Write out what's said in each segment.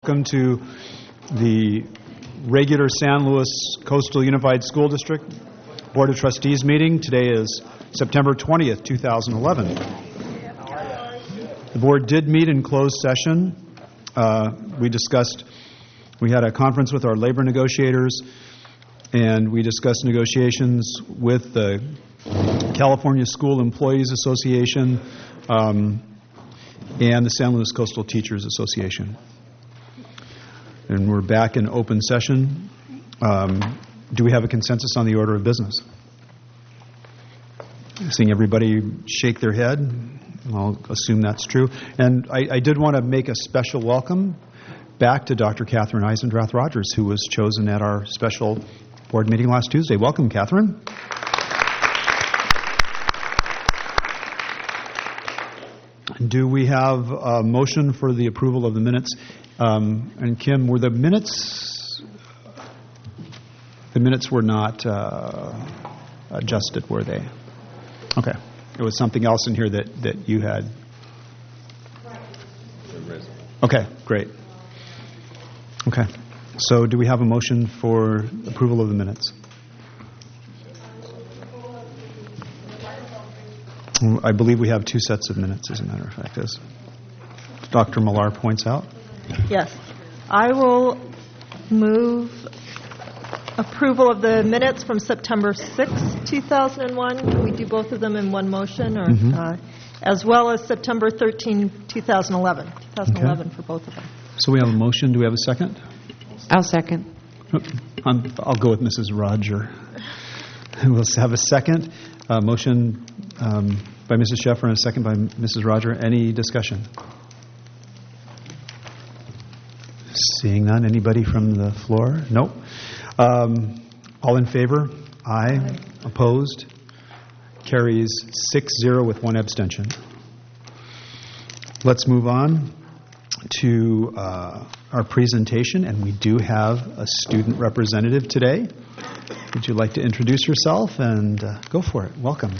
Welcome to the regular San Luis Coastal Unified School District Board of Trustees meeting. Today is September 20th, 2011. The board did meet in closed session. We had a conference with our labor negotiators, and we discussed negotiations with the California School Employees Association and the San Luis Coastal Teachers Association. And we're back in open session. Do we have a consensus on the order of business? Seeing everybody shake their head, I'll assume that's true. And I did want to make a special welcome back to Dr. Catherine Eisendrath Rogers, who was chosen at our special board meeting last Tuesday. Welcome, Catherine. Do we have a motion for the approval of the minutes? And Kim, were the minutes were not adjusted, were they? Okay. There was something else in here that you had. Okay, great. Okay. So do we have a motion for approval of the minutes? I believe we have two sets of minutes, as a matter of fact, as Dr. Millar points out. Yes. I will move approval of the minutes from September 6, 2001. Can we do both of them in one motion? Or as well as September 13, 2011. 2011 okay. For both of them. So we have a motion. Do we have a second? I'll second. I'll go with Mrs. Roger. We'll have a second. Motion by Mrs. Sheffer and a second by Mrs. Roger. Any discussion? Seeing none. Anybody from the floor? Nope. All in favor? Aye. Opposed? Carries 6-0 with one abstention. Let's move on to our presentation, and we do have a student representative today. Would you like to introduce yourself and go for it? Welcome.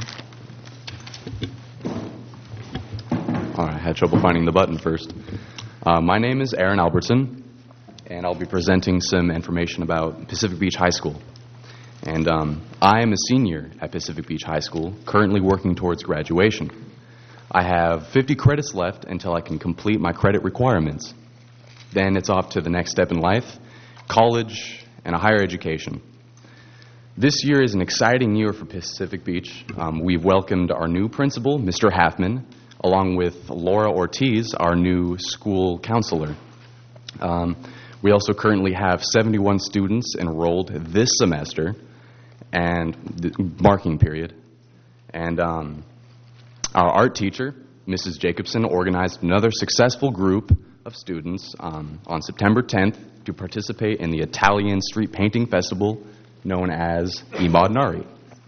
All right, I had trouble finding the button first. My name is Aaron Albertson, and I'll be presenting some information about Pacific Beach High School. And I am a senior at Pacific Beach High School, currently working towards graduation. I have 50 credits left until I can complete my credit requirements. Then it's off to the next step in life, college and a higher education. This year is an exciting year for Pacific Beach. We've welcomed our new principal, Mr. Halfman, along with Laura Ortiz, our new school counselor. We also currently have 71 students enrolled this semester and the marking period. And our art teacher, Mrs. Jacobson, organized another successful group of students on September 10th to participate in the Italian Street Painting Festival known as I Modenari.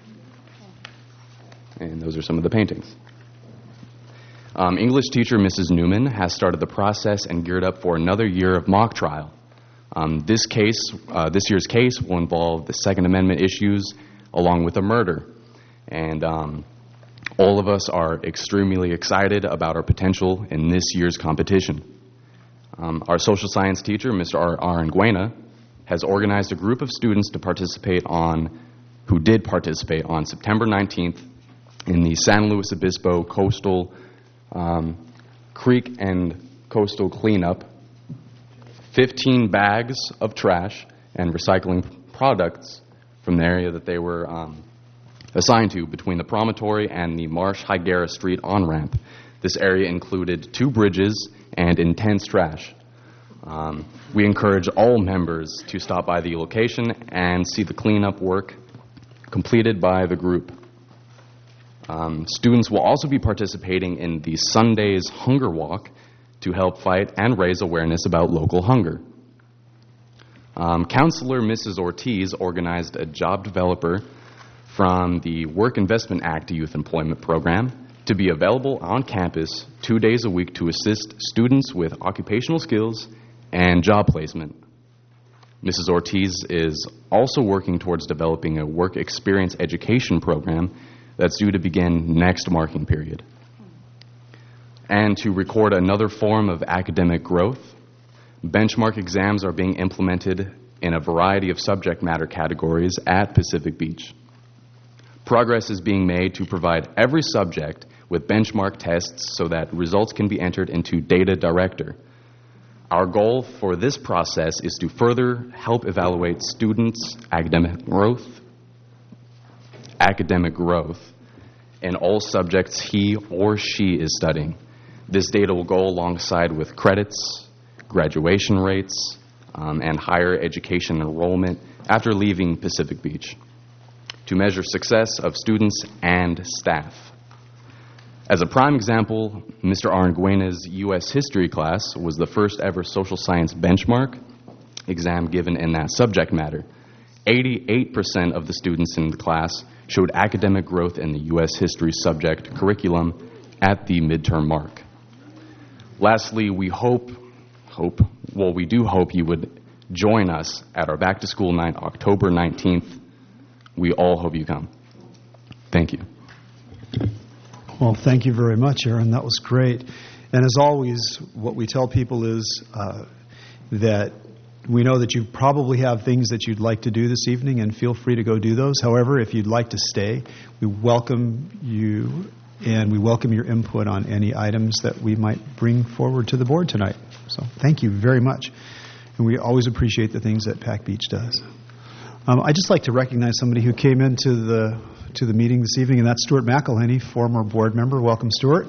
And those are some of the paintings. English teacher Mrs. Newman has started the process and geared up for another year of mock trial. This year's case will involve the Second Amendment issues along with a murder. And all of us are extremely excited about our potential in this year's competition. Our social science teacher, Mr. Aranguena, has organized a group of students who did participate on September 19th in the San Luis Obispo Coastal Creek and Coastal Cleanup, 15 bags of trash and recycling products from the area that they were assigned to between the promontory and the Marsh Higuera Street on-ramp. This area included 2 bridges and intense trash. We encourage all members to stop by the location and see the cleanup work completed by the group. Students will also be participating in the Sunday's Hunger Walk to help fight and raise awareness about local hunger. Counselor Mrs. Ortiz organized a job developer from the Work Investment Act Youth Employment Program to be available on campus 2 days a week to assist students with occupational skills and job placement. Mrs. Ortiz is also working towards developing a work experience education program that's due to begin next marking period. And to record another form of academic growth, Benchmark exams are being implemented in a variety of subject matter categories at Pacific Beach. Progress is being made to provide every subject with benchmark tests so that results can be entered into Data Director. Our goal for this process is to further help evaluate students' academic growth in all subjects he or she is studying. This data will go alongside with credits, graduation rates, and higher education enrollment after leaving Pacific Beach to measure success of students and staff. As a prime example, Mr. Aranguena's U.S. history class was the first ever social science benchmark exam given in that subject matter. 88% of the students in the class showed academic growth in the U.S. history subject curriculum at the midterm mark. Lastly, we do hope you would join us at our Back to School night, October 19th. We all hope you come. Thank you. Well, thank you very much, Aaron. That was great. And as always, what we tell people is that we know that you probably have things that you'd like to do this evening, and feel free to go do those. However, if you'd like to stay, we welcome you, and we welcome your input on any items that we might bring forward to the board tonight. So thank you very much. And we always appreciate the things that Pac Beach does. I'd just like to recognize somebody who came into the meeting this evening, and that's Stuart McElhenney, former board member. Welcome, Stuart.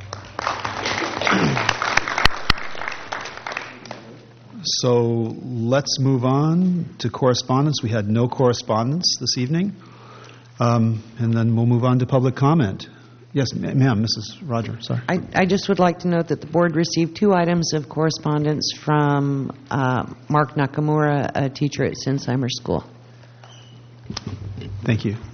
So let's move on to correspondence. We had no correspondence this evening. And then we'll move on to public comment. Yes, ma'am, Mrs. Roger, sorry. I just would like to note that the board received 2 items of correspondence from Mark Nakamura, a teacher at Sinsheimer School. Thank you.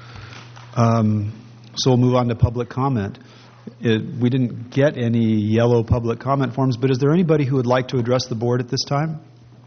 So we'll move on to public comment. We didn't get any yellow public comment forms, but is there anybody who would like to address the board at this time?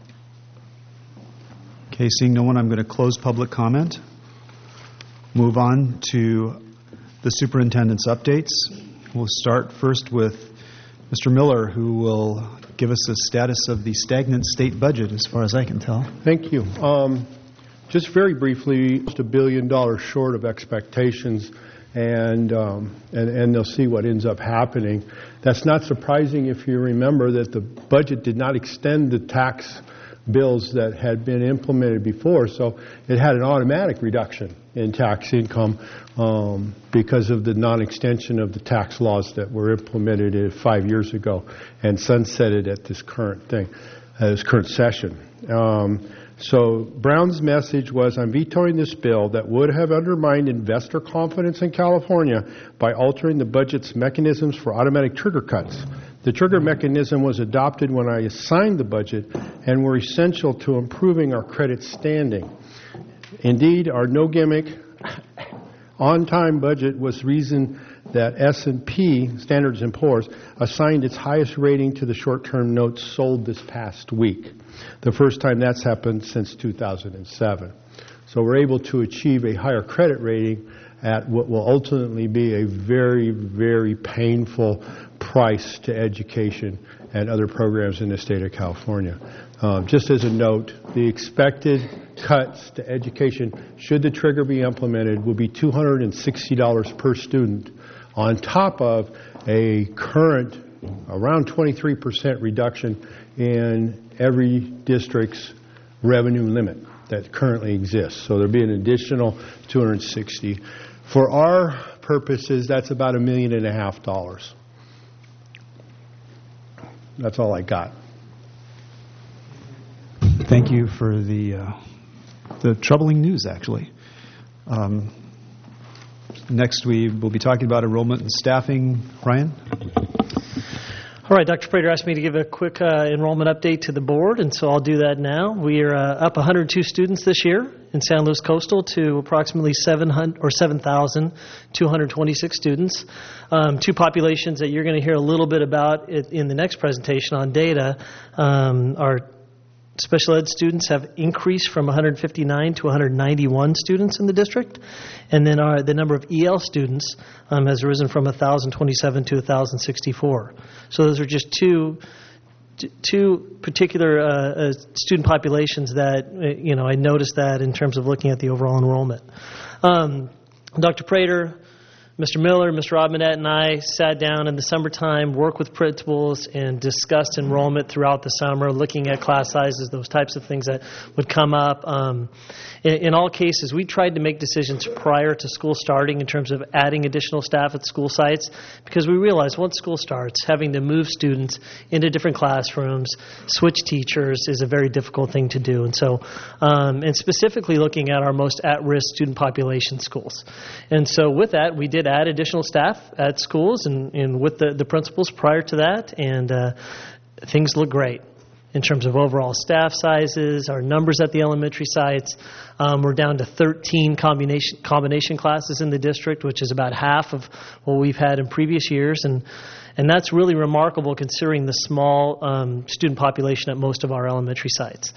Okay, seeing no one, I'm going to close public comment. Move on to the superintendent's updates. We'll start first with Mr. Miller, who will give us a status of the stagnant state budget, as far as I can tell. Thank you. Just very briefly, just $1 billion short of expectations, and they'll see what ends up happening. That's not surprising if you remember that the budget did not extend the tax bills that had been implemented before, so it had an automatic reduction in tax income because of the non-extension of the tax laws that were implemented 5 years ago and sunsetted at this current session. So Brown's message was, I'm vetoing this bill that would have undermined investor confidence in California by altering the budget's mechanisms for automatic trigger cuts. The trigger mechanism was adopted when I assigned the budget and were essential to improving our credit standing. Indeed, our no-gimmick, on-time budget was the reason that S&P, Standards & Poor's, assigned its highest rating to the short-term notes sold this past week. The first time that's happened since 2007. So we're able to achieve a higher credit rating at what will ultimately be a very, very painful price to education and other programs in the state of California. Just as a note, the expected cuts to education, should the trigger be implemented, will be $260 per student on top of a current around 23% reduction in every district's revenue limit that currently exists. So there'll be an additional $260. For our purposes, that's about $1.5 million. That's all I got. Thank you for the troubling news, actually. Next, we will be talking about enrollment and staffing. Ryan? All right, Dr. Prater asked me to give a quick enrollment update to the board, and so I'll do that now. We are up 102 students this year in San Luis Coastal to approximately 7,226 students. 2 populations that you're going to hear a little bit about in the next presentation on data. Our special ed students have increased from 159 to 191 students in the district, and then the number of EL students has risen from 1,027 to 1,064. So those are just two two particular student populations that, I noticed that in terms of looking at the overall enrollment. Dr. Prater, Mr. Miller, Mr. Robinette, and I sat down in the summertime, worked with principals, and discussed enrollment throughout the summer, looking at class sizes, those types of things that would come up. In all cases, we tried to make decisions prior to school starting in terms of adding additional staff at school sites, because we realized once school starts, having to move students into different classrooms, switch teachers is a very difficult thing to do. And so, and specifically looking at our most at-risk student population schools. And so with that, we did add additional staff at schools and with the principals prior to that, and things look great in terms of overall staff sizes, our numbers at the elementary sites. We're down to 13 combination classes in the district, which is about half of what we've had in previous years, and that's really remarkable considering the small student population at most of our elementary sites.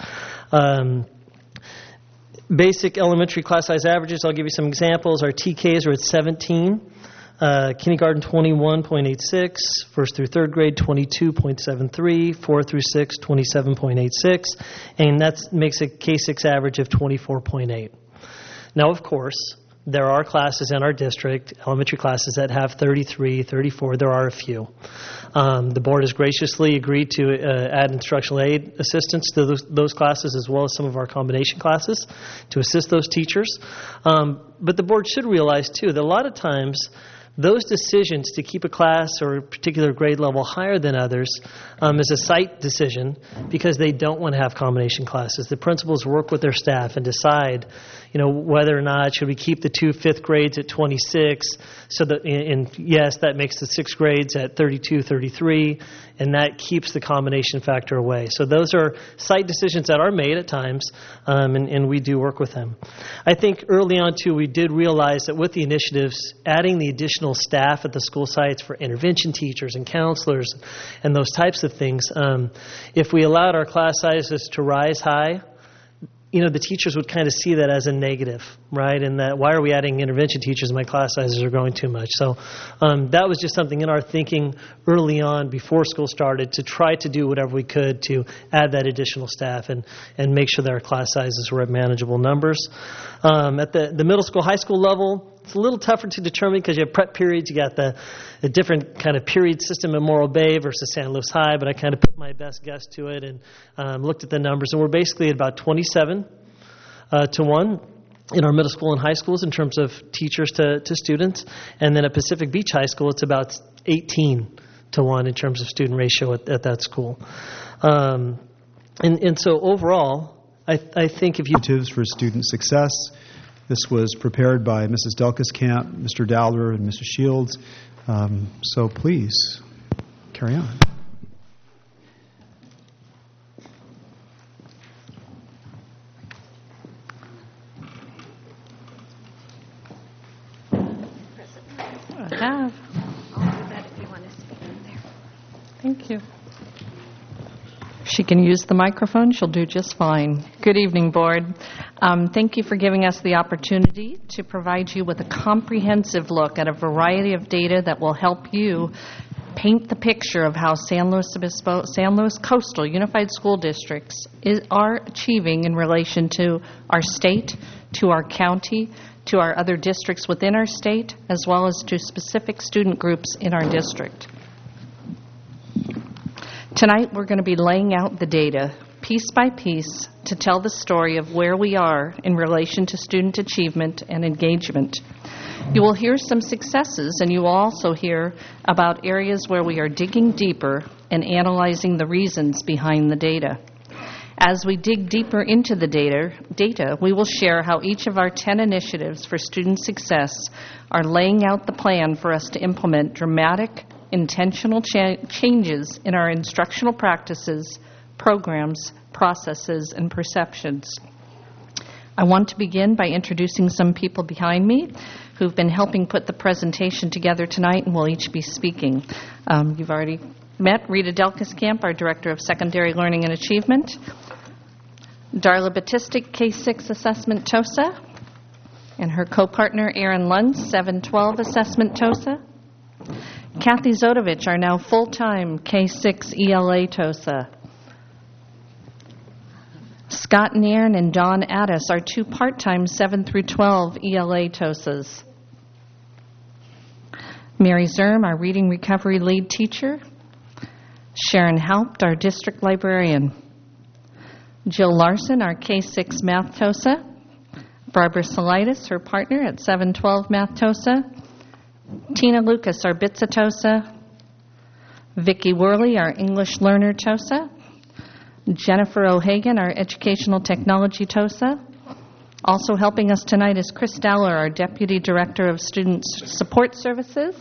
Basic elementary class size averages, I'll give you some examples. Our TKs are at 17, kindergarten 21.86, first through third grade 22.73, 4 through 6 27.86, and that makes a K6 average of 24.8. Now, of course, there are classes in our district, elementary classes, that have 33, 34. There are a few. The board has graciously agreed to add instructional aid assistants to those classes, as well as some of our combination classes, to assist those teachers. But the board should realize, too, that a lot of times those decisions to keep a class or a particular grade level higher than others is a site decision, because they don't want to have combination classes. The principals work with their staff and decide, whether or not should we keep the 2 fifth grades at 26, so that, and yes, that makes the 6th grades at 32, 33, and that keeps the combination factor away. So those are site decisions that are made at times, and we do work with them. I think early on, too, we did realize that with the initiatives, adding the additional staff at the school sites for intervention teachers and counselors and those types of things, if we allowed our class sizes to rise high, the teachers would kind of see that as a negative, right? And that, why are we adding intervention teachers? My class sizes are growing too much. So that was just something in our thinking early on before school started, to try to do whatever we could to add that additional staff and make sure that our class sizes were at manageable numbers. At the middle school, high school level, it's a little tougher to determine because you have prep periods. You got the different kind of period system in Morro Bay versus San Luis High, but I kind of put my best guess to it and looked at the numbers. And we're basically at about 27 to 1 in our middle school and high schools in terms of teachers to students. And then at Pacific Beach High School, it's about 18 to 1 in terms of student ratio at that school. And so overall, I think if you... Initiatives for student success. This was prepared by Mrs. Delkeskamp, Mr. Dowler, and Mrs. Shields. So please, carry on. I have. I'll do that if you want to speak in there. Thank you. She can use the microphone. She'll do just fine. Good evening, Board. Thank you for giving us the opportunity to provide you with a comprehensive look at a variety of data that will help you paint the picture of how San Luis Obispo, San Luis Coastal Unified School Districts are achieving in relation to our state, to our county, to our other districts within our state, as well as to specific student groups in our district. Tonight, we're going to be laying out the data piece by piece to tell the story of where we are in relation to student achievement and engagement. You will hear some successes, and you will also hear about areas where we are digging deeper and analyzing the reasons behind the data. As we dig deeper into the data, we will share how each of our 10 initiatives for student success are laying out the plan for us to implement dramatic, intentional changes in our instructional practices, programs, processes, and perceptions. I want to begin by introducing some people behind me who've been helping put the presentation together tonight and will each be speaking. You've already met Rita Delkeskamp, our Director of Secondary Learning and Achievement, Darla Batistic, K6 Assessment TOSA, and her co-partner Erin Lund, 712 Assessment TOSA, Kathy Zodovich, our now full-time K-6 ELA TOSA. Scott Nairn and Dawn Addis, our 2 part-time 7 through 12 ELA TOSAs. Mary Zerm, our reading recovery lead teacher. Sharon Haupt, our district librarian. Jill Larson, our K-6 math TOSA. Barbara Salitis, her partner at 712 math TOSA. Tina Lucas, our BITSA TOSA. Vicki Worley, our English learner TOSA. Jennifer O'Hagan, our educational technology TOSA. Also helping us tonight is Chris Dowler, our Deputy Director of Student Support Services.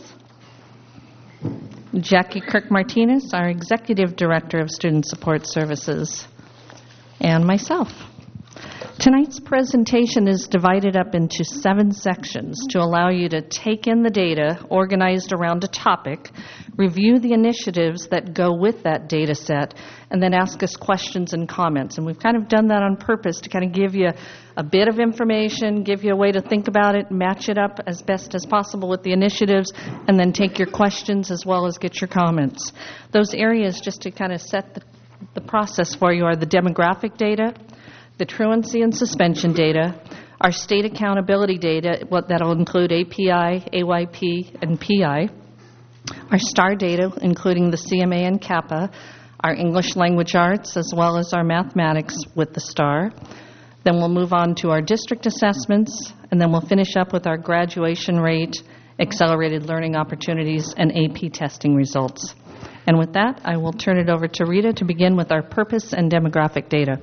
Jackie Kirk-Martinez, our Executive Director of Student Support Services. And myself. Tonight's presentation is divided up into 7 sections to allow you to take in the data organized around a topic, review the initiatives that go with that data set, and then ask us questions and comments. And we've kind of done that on purpose to kind of give you a bit of information, give you a way to think about it, match it up as best as possible with the initiatives, and then take your questions as well as get your comments. Those areas, just to kind of set the process for you, are the demographic data, the truancy and suspension data, our state accountability data, that'll include API, AYP, and PI, our STAR data, including the CMA and CAPA, our English language arts, as well as our mathematics with the STAR. Then we'll move on to our district assessments, and then we'll finish up with our graduation rate, accelerated learning opportunities, and AP testing results. And with that, I will turn it over to Rita to begin with our purpose and demographic data.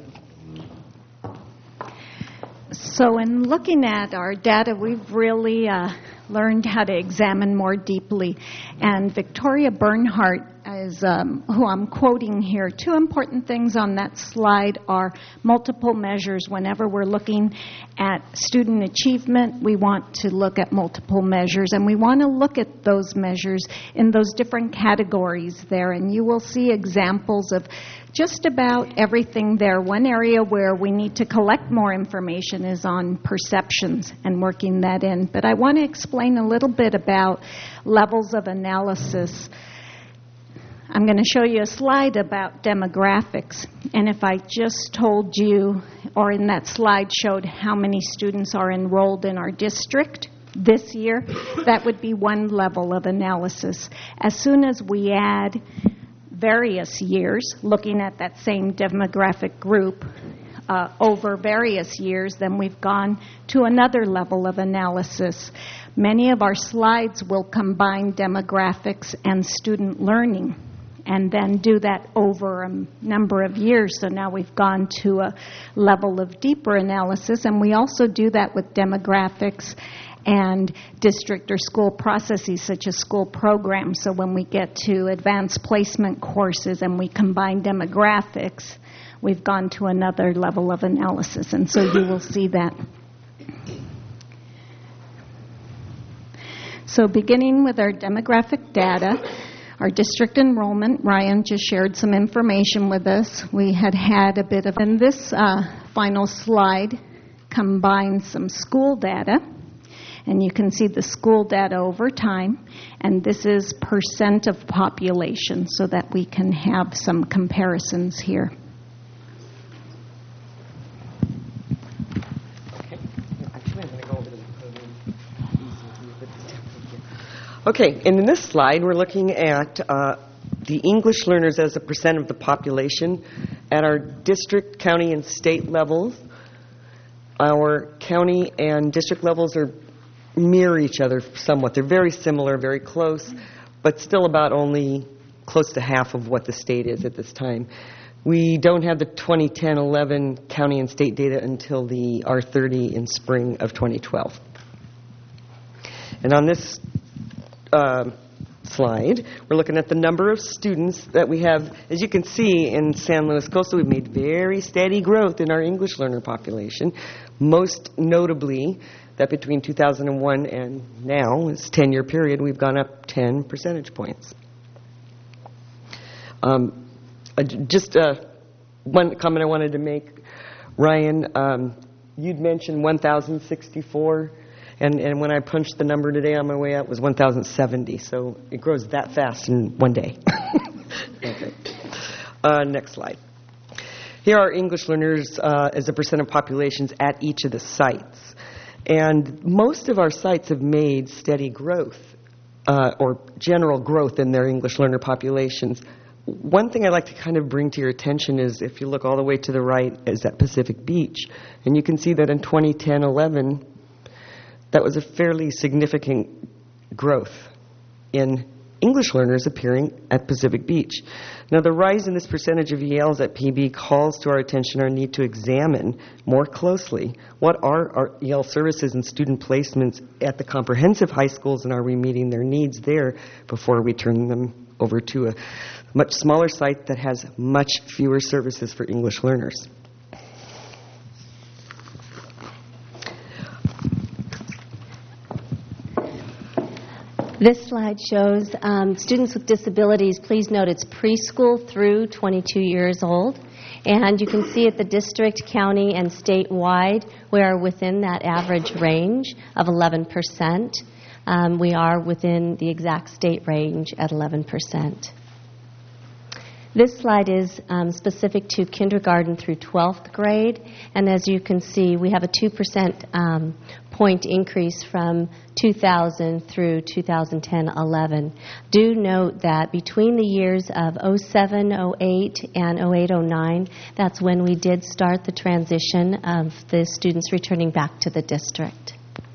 So in looking at our data, we've really learned how to examine more deeply. And Victoria Bernhardt is who I'm quoting here. 2 important things on that slide are multiple measures. Whenever we're looking at student achievement, we want to look at multiple measures. And we want to look at those measures in those different categories there. And you will see examples of just about everything there. One area where we need to collect more information is on perceptions and working that in. But I want to explain a little bit about levels of analysis. I'm going to show you a slide about demographics. And if I just told you, or in that slide showed how many students are enrolled in our district this year, that would be one level of analysis. As soon as we add various years, looking at that same demographic group over various years, then we've gone to another level of analysis. Many of our slides will combine demographics and student learning and then do that over a number of years. So now we've gone to a level of deeper analysis, and we also do that with demographics and district or school processes such as school programs. So when we get to advanced placement courses and we combine demographics, we've gone to another level of analysis. And so you will see that. So beginning with our demographic data, our district enrollment, Ryan just shared some information with us. We had a bit of, and this final slide combines some school data. And you can see the school data over time. And this is percent of population so that we can have some comparisons here. Okay, and in this slide, we're looking at the English learners as a percent of the population at our district, county, and state levels. Our county and district levels mirror each other somewhat. They're very similar, very close, but still about only close to half of what the state is at this time. We don't have the 2010-11 county and state data until the R30 in spring of 2012. And on this slide, we're looking at the number of students that we have. As you can see, in San Luis Coastal, we've made very steady growth in our English learner population, most notably that between 2001 and now, this 10-year period, we've gone up 10 percentage points. Just one comment I wanted to make. Ryan, you'd mentioned 1,064 And when I punched the number today on my way out, it was 1,070. So it grows that fast in one day. Okay. Next slide. Here are English learners as a percent of populations at each of the sites. And most of our sites have made steady growth or general growth in their English learner populations. One thing I'd like to kind of bring to your attention is if you look all the way to the right is at Pacific Beach. And you can see that in 2010-11, that was a fairly significant growth in English learners appearing at Pacific Beach. Now, the rise in this percentage of ELs at PB calls to our attention our need to examine more closely what are our EL services and student placements at the comprehensive high schools, and are we meeting their needs there before we turn them over to a much smaller site that has much fewer services for English learners. This slide shows students with disabilities. Please note it's preschool through 22 years old. And you can see at the district, county, and statewide, we are within that average range of 11%. We are within the exact state range at 11%. This slide is specific to kindergarten through 12th grade, and as you can see, we have a 2% point increase from 2000 through 2010-11. Do note that between the years of 07-08 and 08-09, that's when we did start the transition of the students returning back to the district.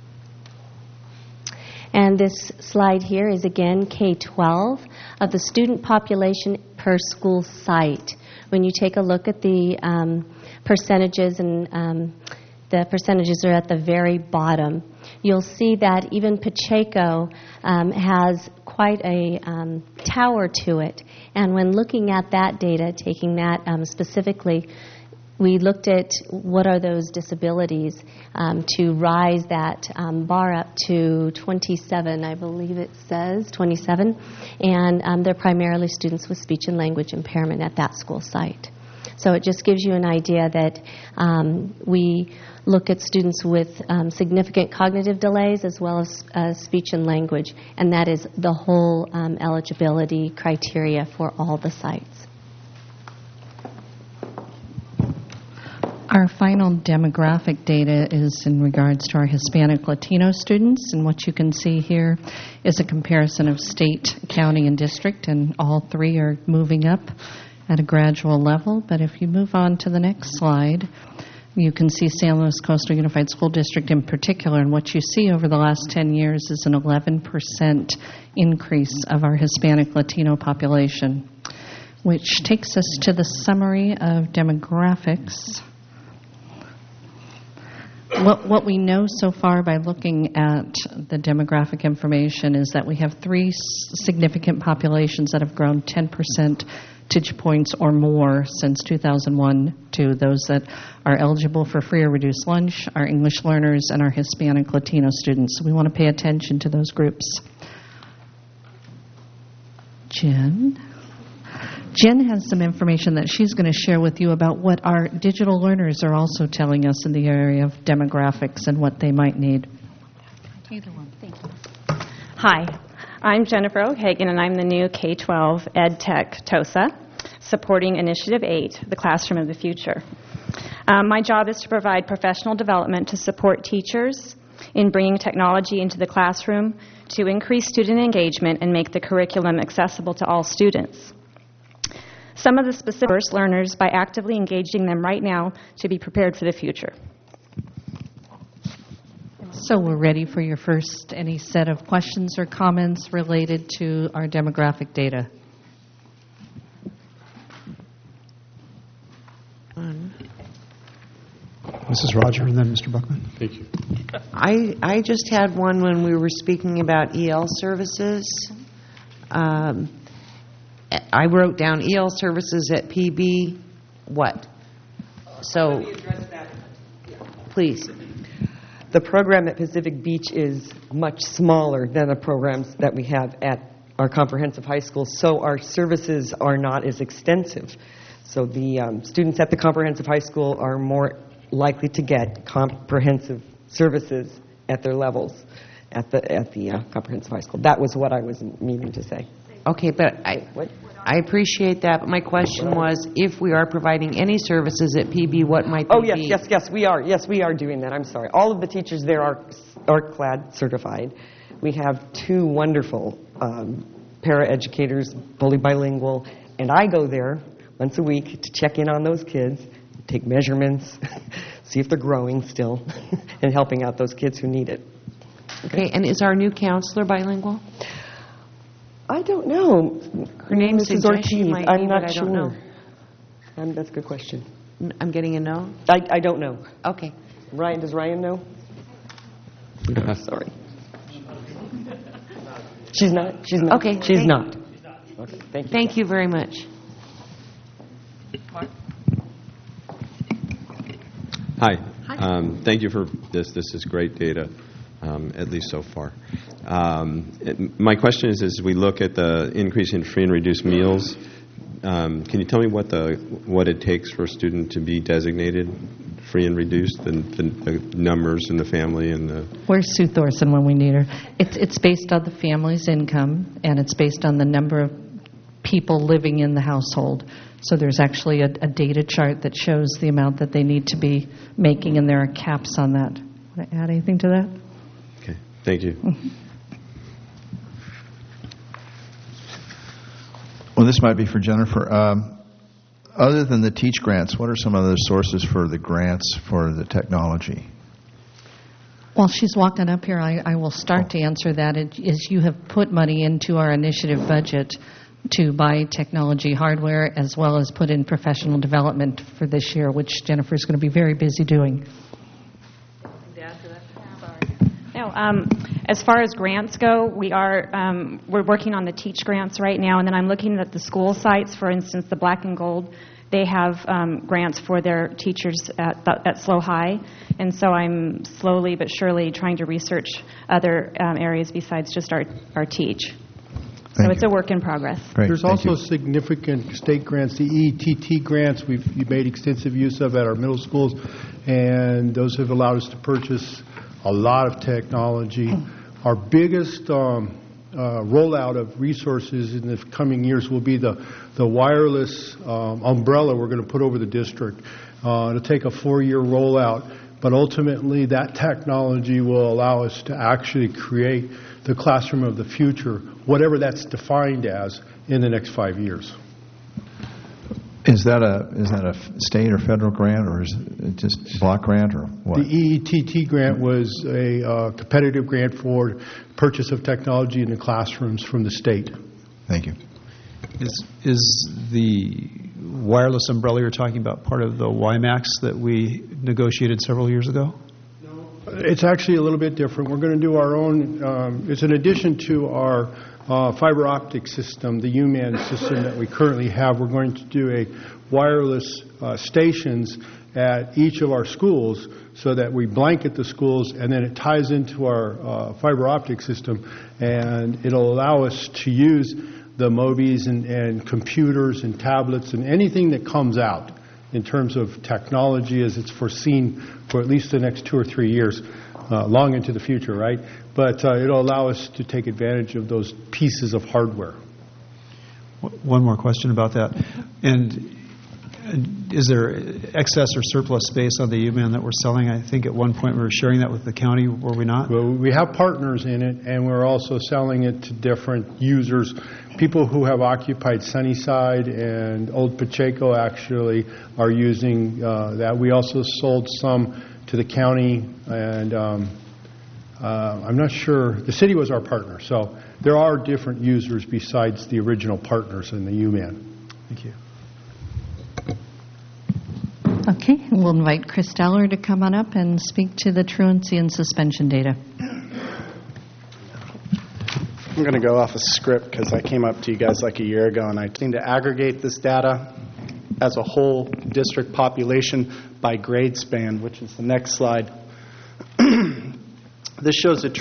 And this slide here is again K-12 of the student population per school site. When you take a look at the percentages, and the percentages are at the very bottom, you'll see that even Pacheco has quite a tower to it. And when looking at that data, taking that specifically, we looked at what are those disabilities to rise that bar up to 27, I believe it says, 27. And they're primarily students with speech and language impairment at that school site. So it just gives you an idea that we look at students with significant cognitive delays as well as speech and language, and that is the whole eligibility criteria for all the sites. Our final demographic data is in regards to our Hispanic Latino students, and what you can see here is a comparison of state, county, and district, and all three are moving up at a gradual level. But if you move on to the next slide, you can see San Luis Coastal Unified School District in particular, and what you see over the last 10 years is an 11% increase of our Hispanic Latino population, which takes us to the summary of demographics. What we know so far by looking at the demographic information is that we have three significant populations that have grown 10 percentage points or more since 2001 to those that are eligible for free or reduced lunch, our English learners, and our Hispanic Latino students. So we want to pay attention to those groups. Jen has some information that she's going to share with you about what our digital learners are also telling us in the area of demographics and what they might need. Either one. Thank you. Hi, I'm Jennifer O'Hagan, and I'm the new K-12 Ed Tech TOSA, supporting Initiative 8, the Classroom of the Future. My job is to provide professional development to support teachers in bringing technology into the classroom to increase student engagement and make the curriculum accessible to all students. Some of the specific learners by actively engaging them right now to be prepared for the future. So we're ready for your first, any set of questions or comments related to our demographic data. Mrs. Roger and then Mr. Buckman. Thank you. I just had one when we were speaking about EL services. I wrote down EL services at PB, what? So, please. The program at Pacific Beach is much smaller than the programs that we have at our comprehensive high school, so our services are not as extensive. So the students at the comprehensive high school are more likely to get comprehensive services at their levels at the comprehensive high school. That was what I was meaning to say. Okay, but I appreciate that, but my question was, if we are providing any services at PB, what might they be? Yes, we are. Yes, we are doing that. I'm sorry. All of the teachers there are CLAD certified. We have 2 wonderful para-educators, fully bilingual, and I go there once a week to check in on those kids, take measurements, see if they're growing still, and helping out those kids who need it. Okay, and is our new counselor bilingual? I don't know. Her name Mrs. suggests she Ortiz. might I'm be, not but I sure. don't know. That's a good question. I'm getting a no? I don't know. Okay. Ryan, does Ryan know? No, sorry. She's not? She's not? Okay. She's not. Okay, thank you. Thank you very much. Hi. Thank you for this. This is great data, at least so far. My question is, as we look at the increase in free and reduced meals, can you tell me what it takes for a student to be designated free and reduced, the numbers in the family and the... Where's Sue Thorson when we need her? It's based on the family's income, and it's based on the number of people living in the household. So there's actually a data chart that shows the amount that they need to be making, and there are caps on that. Want to add anything to that? Okay, thank you. Well, this might be for Jennifer. Other than the TEACH grants, what are some other sources for the grants for the technology? While she's walking up here, I will start to answer that. Is you have put money into our initiative budget to buy technology hardware, as well as put in professional development for this year, which Jennifer's going to be very busy doing. No, as far as grants go, we're working on the TEACH grants right now, and then I'm looking at the school sites. For instance, the Black and Gold, they have grants for their teachers at SLO High, and so I'm slowly but surely trying to research other areas besides just our TEACH. So it's a work in progress. Great. There's also significant state grants, the EETT grants we've made extensive use of at our middle schools, and those have allowed us to purchase a lot of technology. Our biggest rollout of resources in the coming years will be the wireless umbrella we're going to put over the district. It'll take a 4-year rollout, but ultimately that technology will allow us to actually create the classroom of the future, whatever that's defined as, in the next 5 years. Is that a state or federal grant, or is it just block grant, or what? The EETT grant was a competitive grant for purchase of technology in the classrooms from the state. Thank you. Is the wireless umbrella you're talking about part of the WiMAX that we negotiated several years ago? It's actually a little bit different. We're going to do our own, it's an addition to our fiber optic system, the UMAN system that we currently have. We're going to do a wireless stations at each of our schools so that we blanket the schools, and then it ties into our fiber optic system, and it'll allow us to use the Mobis and computers and tablets and anything that comes out in terms of technology as it's foreseen for at least the next 2 or 3 years, long into the future, right? But it'll allow us to take advantage of those pieces of hardware. One more question about that. And is there excess or surplus space on the UMAN that we're selling? I think at one point we were sharing that with the county, were we not? Well, we have partners in it, and we're also selling it to different users. People who have occupied Sunnyside and Old Pacheco actually are using that. We also sold some to the county, and I'm not sure. The city was our partner, so there are different users besides the original partners in the UMAN. Thank you. Okay, we'll invite Chris Teller to come on up and speak to the truancy and suspension data. I'm going to go off a script because I came up to you guys like a year ago, and I need to aggregate this data as a whole district population by grade span, which is the next slide. This shows the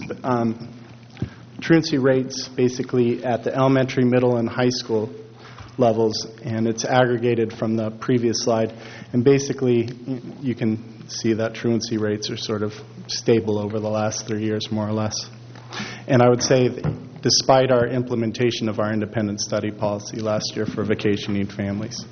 truancy rates basically at the elementary, middle, and high school levels, and it's aggregated from the previous slide. And basically, you can see that truancy rates are sort of stable over the last 3 years, more or less. And I would say, despite our implementation of our independent study policy last year for vacationing families.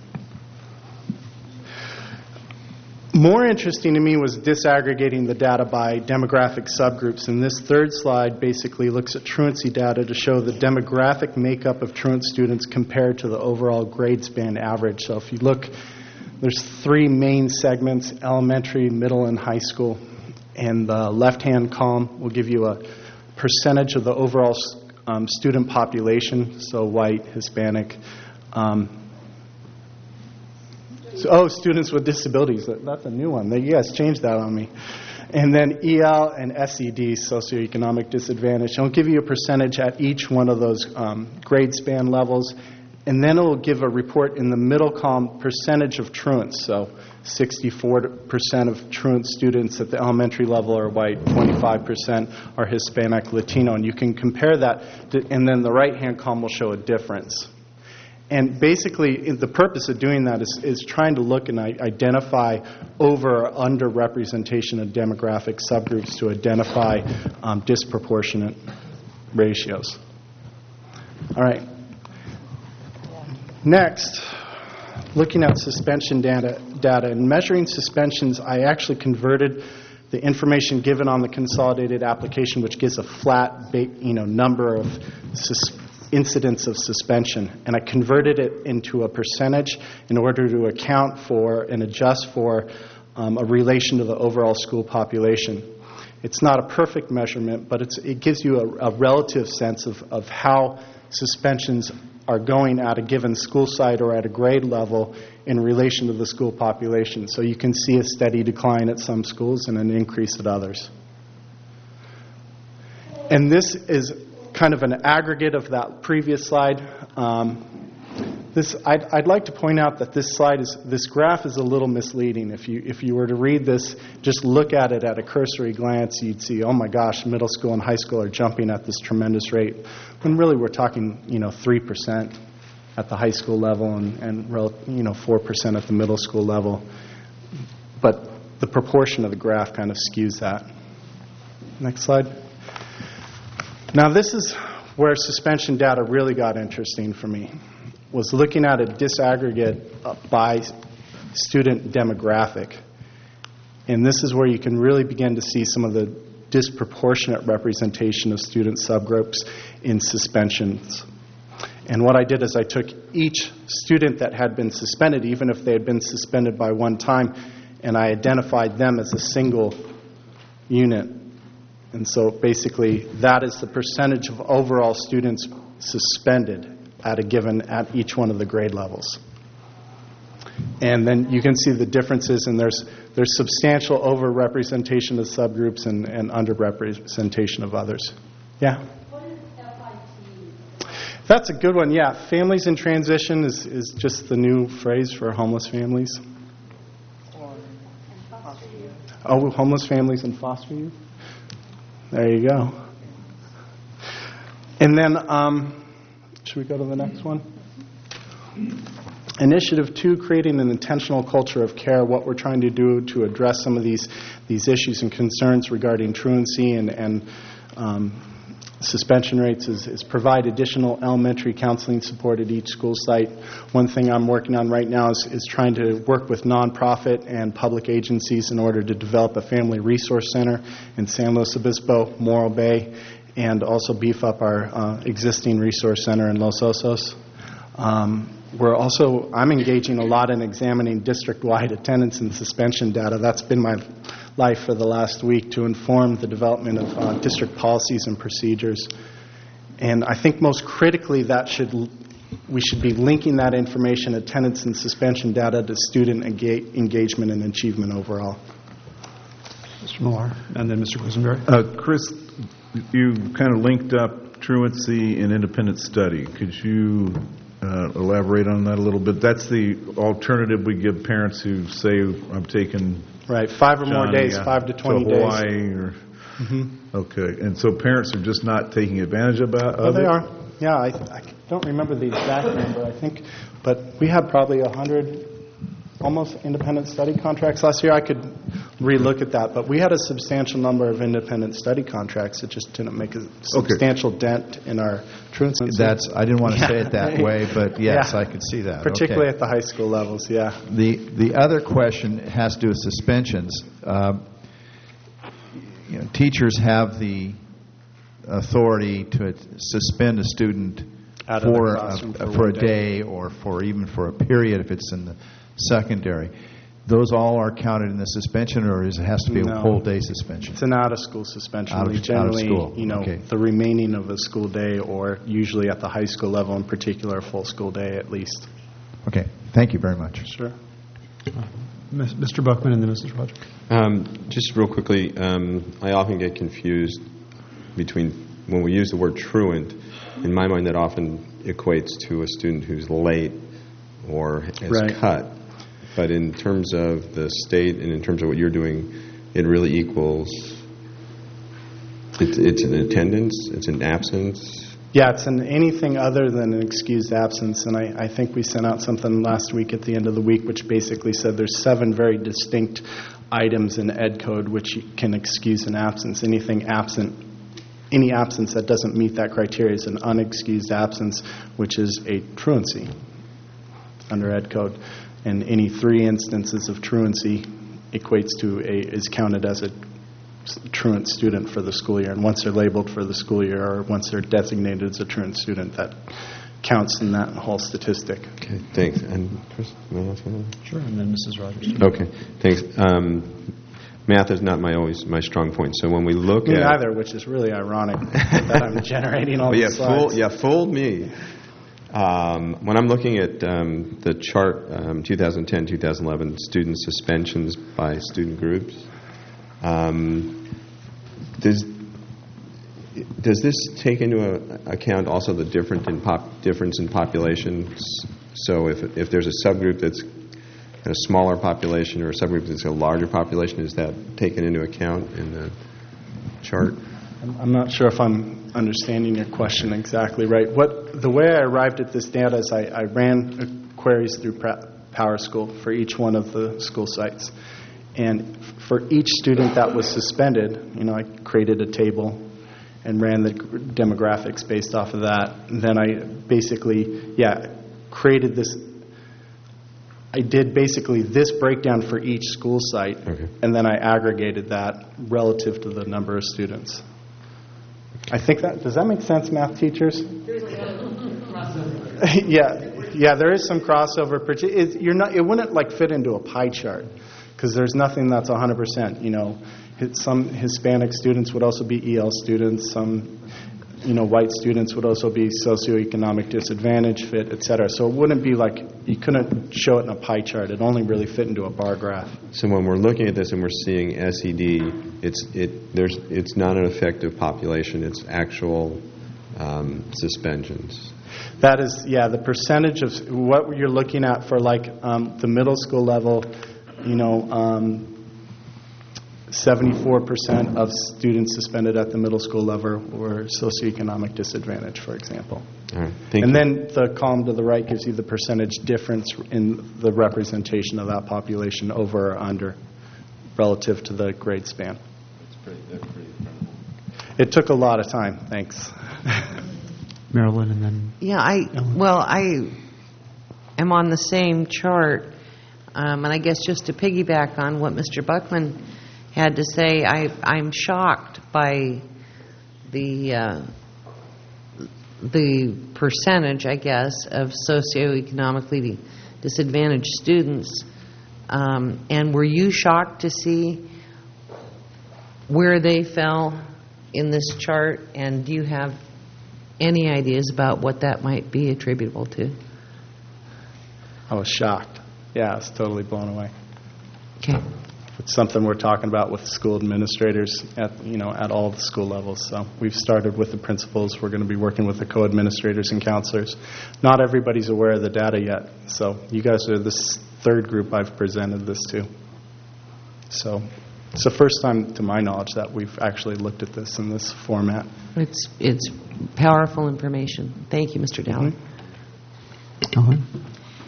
More interesting to me was disaggregating the data by demographic subgroups. And this third slide basically looks at truancy data to show the demographic makeup of truant students compared to the overall grade span average. So if you look, there's 3 main segments: elementary, middle, and high school. And the left-hand column will give you a percentage of the overall student population, so white, Hispanic. Students with disabilities. That's a new one. You guys changed that on me. And then EL and SED, socioeconomic disadvantage. It'll give you a percentage at each one of those grade span levels. And then it will give a report in the middle column, percentage of truants. So 64% of truant students at the elementary level are white, 25% are Hispanic, Latino. And you can compare that, and then the right-hand column will show a difference. And basically, the purpose of doing that is trying to look and identify over or underrepresentation of demographic subgroups to identify disproportionate ratios. All right. Next, looking at suspension data. And measuring suspensions, I actually converted the information given on the consolidated application, which gives a flat number of incidents of suspension, and I converted it into a percentage in order to account for and adjust for a relation to the overall school population. It's not a perfect measurement, but it gives you a relative sense of how suspensions are going at a given school site or at a grade level in relation to the school population. So you can see a steady decline at some schools and an increase at others. And this is kind of an aggregate of that previous slide. I'd like to point out that this graph is a little misleading. If you were to read this, just look at it at a cursory glance, you'd see, oh my gosh, middle school and high school are jumping at this tremendous rate. When really we're talking 3% at the high school level and 4% at the middle school level. But the proportion of the graph kind of skews that. Next slide. Now this is where suspension data really got interesting for me, was looking at a disaggregate by student demographic. And this is where you can really begin to see some of the disproportionate representation of student subgroups in suspensions. And what I did is I took each student that had been suspended, even if they had been suspended by one time, and I identified them as a single unit. And so basically, that is the percentage of overall students suspended at each one of the grade levels. And then you can see the differences, and there's substantial overrepresentation of subgroups and underrepresentation of others. Yeah? What is FIT? That's a good one, yeah. Families in transition is just the new phrase for homeless families. Oh, homeless families and foster youth? There you go. And then, should we go to the next one? Initiative 2, creating an intentional culture of care. What we're trying to do to address some of these issues and concerns regarding truancy and suspension rates is provide additional elementary counseling support at each school site. One thing I'm working on right now is trying to work with nonprofit and public agencies in order to develop a family resource center in San Luis Obispo, Morro Bay, and also beef up our existing resource center in Los Osos. I'm engaging a lot in examining district-wide attendance and suspension data. That's been my life for the last week, to inform the development of district policies and procedures. And I think most critically we should be linking that information, attendance and suspension data, to student engagement and achievement overall. Mr. Millar, and then Mr. Quisenberry. Chris, you kind of linked up truancy and independent study. Could you elaborate on that a little bit? That's the alternative we give parents who say, I'm taking... Right, 5 or more days, 5 to 20 days. Hawaii or... Okay, and so parents are just not taking advantage of it? They are. Yeah, I don't remember the exact number. I think But we had probably 100 almost independent study contracts last year. I could relook at that, but we had a substantial number of independent study contracts. It just didn't make a substantial dent in our truancy. I didn't want to say it that way, but yes, I could see that. Particularly at the high school levels, yeah. The other question has to do with suspensions. Teachers have the authority to suspend a student for a day or even for a period if it's in the secondary. Those all are counted in the suspension, or it has to be a whole day suspension? It's an out-of-school suspension. Out of school. The remaining of a school day, or usually at the high school level in particular, a full school day at least. Okay. Thank you very much. Sure. Mr. Buckman and then Mrs. Rogers. Just real quickly, I often get confused between when we use the word truant. In my mind, that often equates to a student who's late or is cut. But in terms of the state and in terms of what you're doing, it really equals, it's an attendance, it's an absence. Yeah, it's anything other than an excused absence. And I think we sent out something last week at the end of the week which basically said there's 7 very distinct items in Ed Code which can excuse an absence. Any absence that doesn't meet that criteria is an unexcused absence, which is a truancy under Ed Code. And any 3 instances of truancy is counted as a truant student for the school year. And once they're labeled for the school year, or once they're designated as a truant student, that counts in that whole statistic. Okay, thanks. And Chris, Sure, and then Mrs. Rogers. Okay, thanks. Math is not my strong point. So when we look Me at... neither, which is really ironic that I'm generating all these slides. Fooled me. When I'm looking at the chart, 2010, 2011, student suspensions by student groups, does this take into account also the difference in populations? So if there's a subgroup that's a smaller population or a subgroup that's a larger population, is that taken into account in the chart? I'm not sure if I'm understanding your question exactly right. The way I arrived at this data is I ran queries through PowerSchool for each one of the school sites. And for each student that was suspended, I created a table and ran the demographics based off of that. And then I basically, created this. I did basically this breakdown for each school site, and then I aggregated that relative to the number of students. I think does that make sense, math teachers? Yeah, there is some crossover. It wouldn't fit into a pie chart because there's nothing that's 100%. Some Hispanic students would also be EL students. Some white students would also be socioeconomic disadvantage fit, etc. So it wouldn't be you couldn't show it in a pie chart. It only really fit into a bar graph. So when we're looking at this and we're seeing SED, it's not an effective population. It's actual suspensions. That is, the percentage of what you're looking at for the middle school level. 74% of students suspended at the middle school level were socioeconomic disadvantage, for example. All right. Thank you. Then the column to the right gives you the percentage difference in the representation of that population over or under relative to the grade span. That's pretty It took a lot of time. Thanks. Marilyn and then... Yeah, I am on the same chart, and I guess just to piggyback on what Mr. Buckman had to say, I'm shocked by the percentage, I guess, of socioeconomically disadvantaged students. And were you shocked to see where they fell in this chart? And do you have any ideas about what that might be attributable to? I was shocked. Yeah, I was totally blown away. Okay. It's something we're talking about with school administrators at all the school levels. So we've started with the principals. We're going to be working with the co-administrators and counselors. Not everybody's aware of the data yet. So you guys are the third group I've presented this to. So it's the first time, to my knowledge, that we've actually looked at this in this format. It's powerful information. Thank you, Mr. Dowling.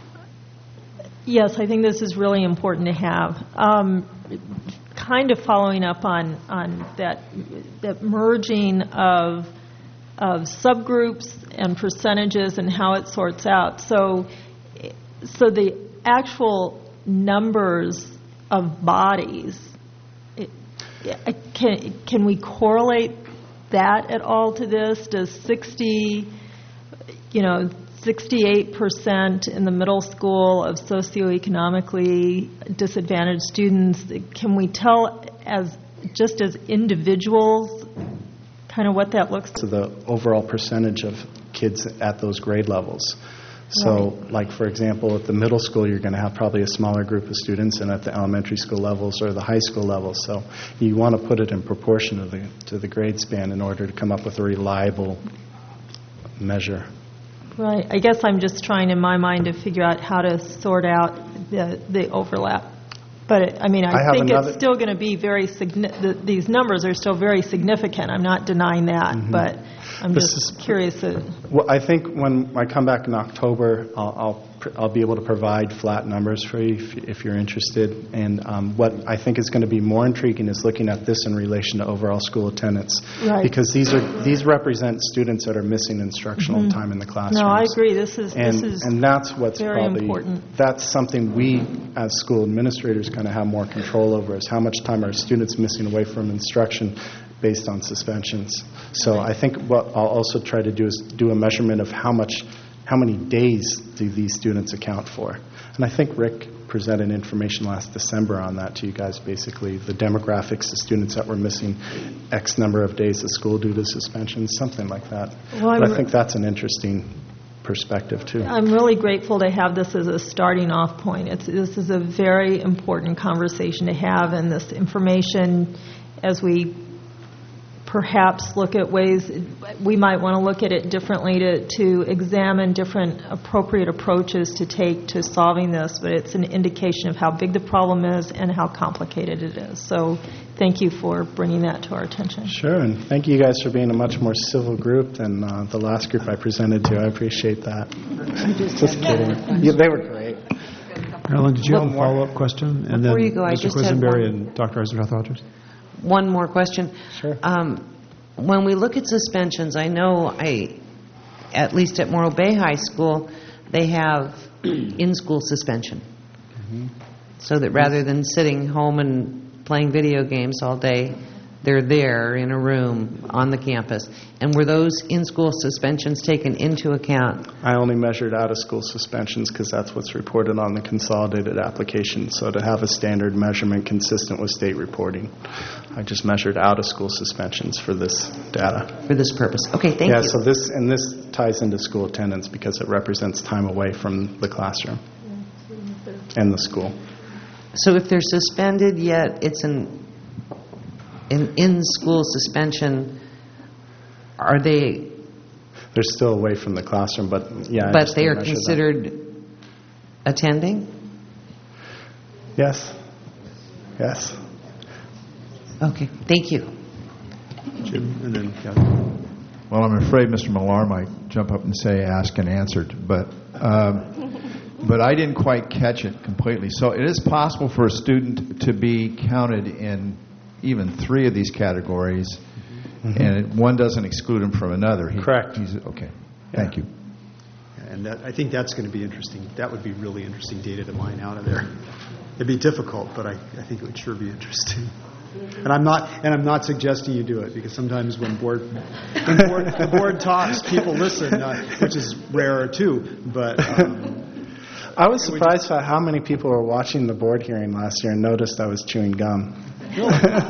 Yes, I think this is really important to have. Kind of following up on that merging of subgroups and percentages and how it sorts out. So the actual numbers of bodies, can we correlate that at all to this? Does 68% in the middle school of socioeconomically disadvantaged students, can we tell as individuals kind of what that looks like? So the overall percentage of kids at those grade levels. So, like, for example, at the middle school, you're going to have probably a smaller group of students than at the elementary school levels or the high school levels. So you want to put it in proportion to the grade span in order to come up with a reliable measure. Right. I guess I'm just trying in my mind to figure out how to sort out the overlap. But, I think it's still going to be very significant. These numbers are still very significant. I'm not denying that, but I'm just curious. Well, I think when I come back in October, I'll be able to provide flat numbers for you if you're interested. And what I think is going to be more intriguing is looking at this in relation to overall school attendance. Right. Because these represent students that are missing instructional time in the classrooms. No, I agree. This is and that's what's very probably important. That's something we as school administrators kind of have more control over, is how much time are students missing away from instruction based on suspensions. So I think what I'll also try to do is do a measurement of how many days do these students account for. And I think Rick presented information last December on that to you guys, basically the demographics of students that were missing X number of days of school due to suspensions, something like that. Well, but I think that's an interesting perspective too. I'm really grateful to have this as a starting off point. This is a very important conversation to have, and this information, as we perhaps look at ways we might want to look at it differently to examine different appropriate approaches to take to solving this, but it's an indication of how big the problem is and how complicated it is. So thank you for bringing that to our attention. Sure, and thank you guys for being a much more civil group than the last group I presented to. I appreciate that. Just kidding. Yeah, they were great. Marilyn, did you have a follow-up question? And Before then you go, I Mr. just had Quisenberry and Dr. Eisendrath-Rogers. One more question. Sure. When we look at suspensions, I know at least at Morro Bay High School, they have in-school suspension. So that rather than sitting home and playing video games all day, they're there in a room on the campus. And were those in-school suspensions taken into account? I only measured out-of-school suspensions because that's what's reported on the consolidated application. So to have a standard measurement consistent with state reporting, I just measured out-of-school suspensions for this data. For this purpose. Okay, thank you. Yeah, so this ties into school attendance because it represents time away from the classroom and the school. So if they're suspended yet it's an in-school suspension, are they... They're still away from the classroom, but yeah. But they are considered attending? Yes. Yes. Okay, thank you. Jim, and then Kevin. Well, I'm afraid Mr. Millar might jump up and say asked and answered, but I didn't quite catch it completely. So it is possible for a student to be counted in even three of these categories, and one doesn't exclude him from another. Correct. Okay. Yeah. Thank you. And I think that's going to be interesting. That would be really interesting data to mine out of there. It'd be difficult, but I think it would sure be interesting. And I'm not suggesting you do it, because sometimes when the board talks, people listen, which is rarer too. But I was surprised by how many people were watching the board hearing last year and noticed I was chewing gum. Really?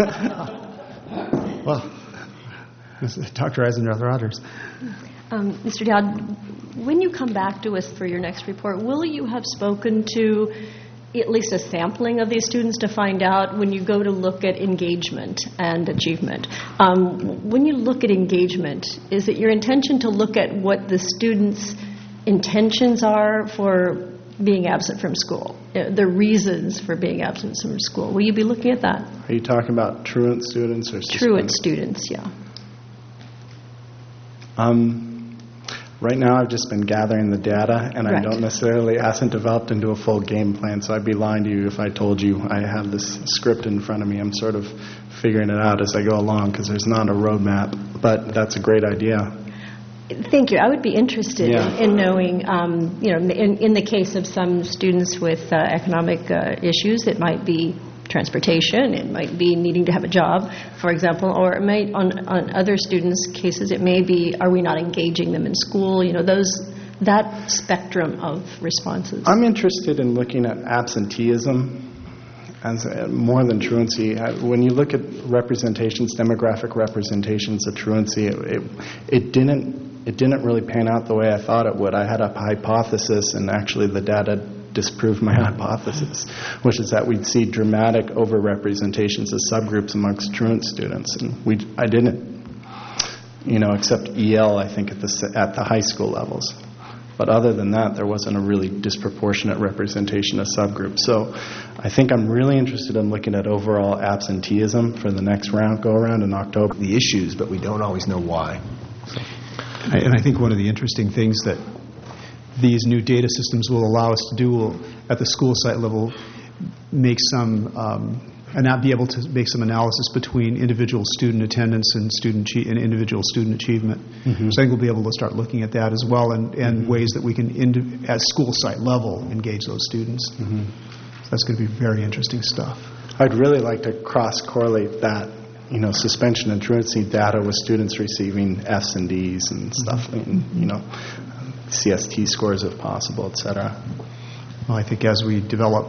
Well, Dr. Eisendrath-Rogers. Mr. Dowd, when you come back to us for your next report, will you have spoken to at least a sampling of these students to find out when you go to look at engagement and achievement? When you look at engagement, is it your intention to look at what the students' intentions are for being absent from school, the reasons for being absent from school? Will you be looking at that? Are you talking about truant students or suspended? Truant students, yeah. Right now, I've just been gathering the data, and I don't necessarily hasn't developed into a full game plan, so I'd be lying to you if I told you I have this script in front of me. I'm sort of figuring it out as I go along because there's not a roadmap, but that's a great idea. Thank you. I would be interested in knowing, in the case of some students with economic issues, it might be transportation, it might be needing to have a job, for example, or it might, on other students' cases, it may be, are we not engaging them in school? That spectrum of responses. I'm interested in looking at absenteeism as more than truancy. When you look at representations, demographic representations of truancy, it didn't really pan out the way I thought it would. I had a hypothesis, and actually the data disproved my hypothesis, which is that we'd see dramatic overrepresentations of subgroups amongst truant students, and I didn't, except EL, I think, at the high school levels. But other than that, there wasn't a really disproportionate representation of subgroups. So I think I'm really interested in looking at overall absenteeism for the next go-around in October. The issues, but we don't always know why. And I think one of the interesting things that these new data systems will allow us to do at the school site level make some and not be able to make some analysis between individual student attendance and individual student achievement. Mm-hmm. So I think we'll be able to start looking at that as well, and ways that we can, at school site level, engage those students. Mm-hmm. So that's going to be very interesting stuff. I'd really like to cross-correlate that, suspension and truancy data with students receiving Fs and Ds and stuff, and, CST scores if possible, et cetera. Well, I think as we develop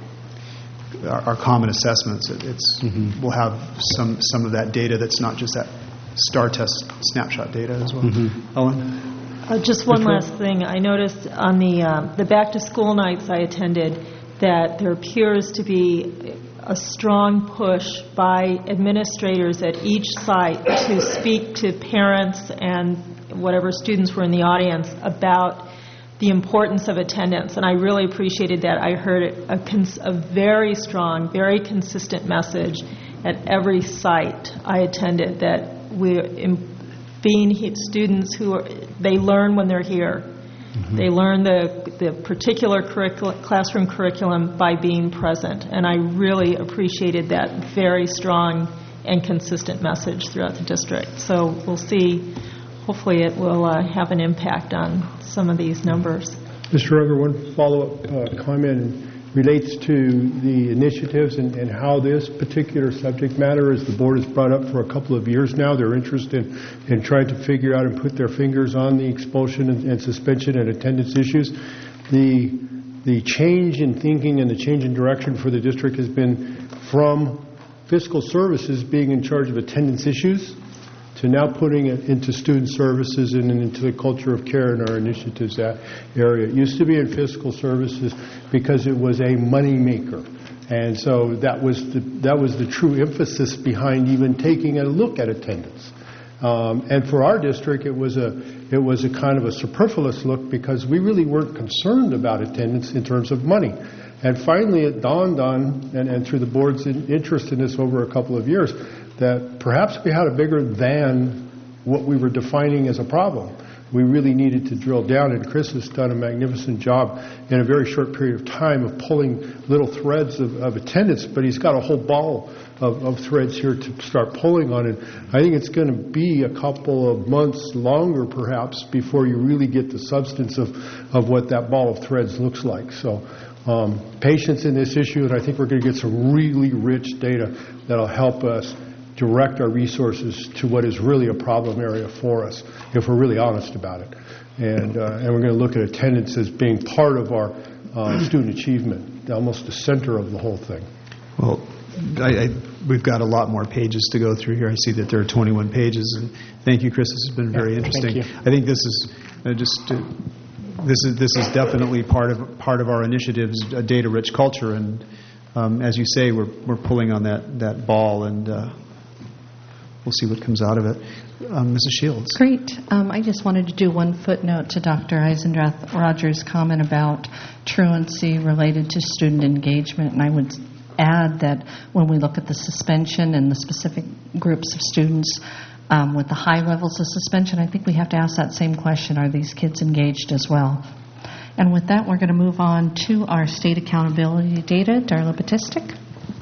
our common assessments, we'll have some of that data that's not just that STAR test snapshot data as well. Mm-hmm. Ellen? Just one last thing. I noticed on the back-to-school nights I attended that there appears to be a strong push by administrators at each site to speak to parents and whatever students were in the audience about the importance of attendance, and I really appreciated that. I heard a very strong, very consistent message at every site I attended that we're being students they learn when they're here. Mm-hmm. They learn the particular classroom curriculum by being present, and I really appreciated that very strong and consistent message throughout the district. So we'll see. Hopefully it will have an impact on some of these numbers. Mr. Unger, one follow-up comment relates to the initiatives and how this particular subject matter, as the board has brought up for a couple of years now, they're interested in trying to figure out and put their fingers on the expulsion and suspension and attendance issues. The change in thinking and the change in direction for the district has been from fiscal services being in charge of attendance issues to now putting it into student services and into the culture of care in our initiatives area. It used to be in fiscal services because it was a money maker. And so that was the true emphasis behind even taking a look at attendance. And for our district, it was a kind of a superfluous look because we really weren't concerned about attendance in terms of money. And finally, it dawned on, and through the board's interest in this over a couple of years, that perhaps we had a bigger than what we were defining as a problem. We really needed to drill down, and Chris has done a magnificent job in a very short period of time of pulling little threads of attendance, but he's got a whole ball of threads here to start pulling on. And I think it's going to be a couple of months longer, perhaps, before you really get the substance of what that ball of threads looks like. So patience in this issue, and I think we're going to get some really rich data that'll help us direct our resources to what is really a problem area for us, if we're really honest about it. And we're going to look at attendance as being part of our student achievement, almost the center of the whole thing. Well, we've got a lot more pages to go through here. I see that there are 21 pages, and thank you, Chris. This has been very interesting. Thank you. I think this is this is definitely part of our initiatives, a data-rich culture, and as you say, we're pulling on that ball, and we'll see what comes out of it. Mrs. Shields. Great. I just wanted to do one footnote to Dr. Eisendrath Rogers' comment about truancy related to student engagement, and I would add that when we look at the suspension and the specific groups of students, with the high levels of suspension, I think we have to ask that same question, are these kids engaged as well? And with that, we're going to move on to our state accountability data. Darla Batistic.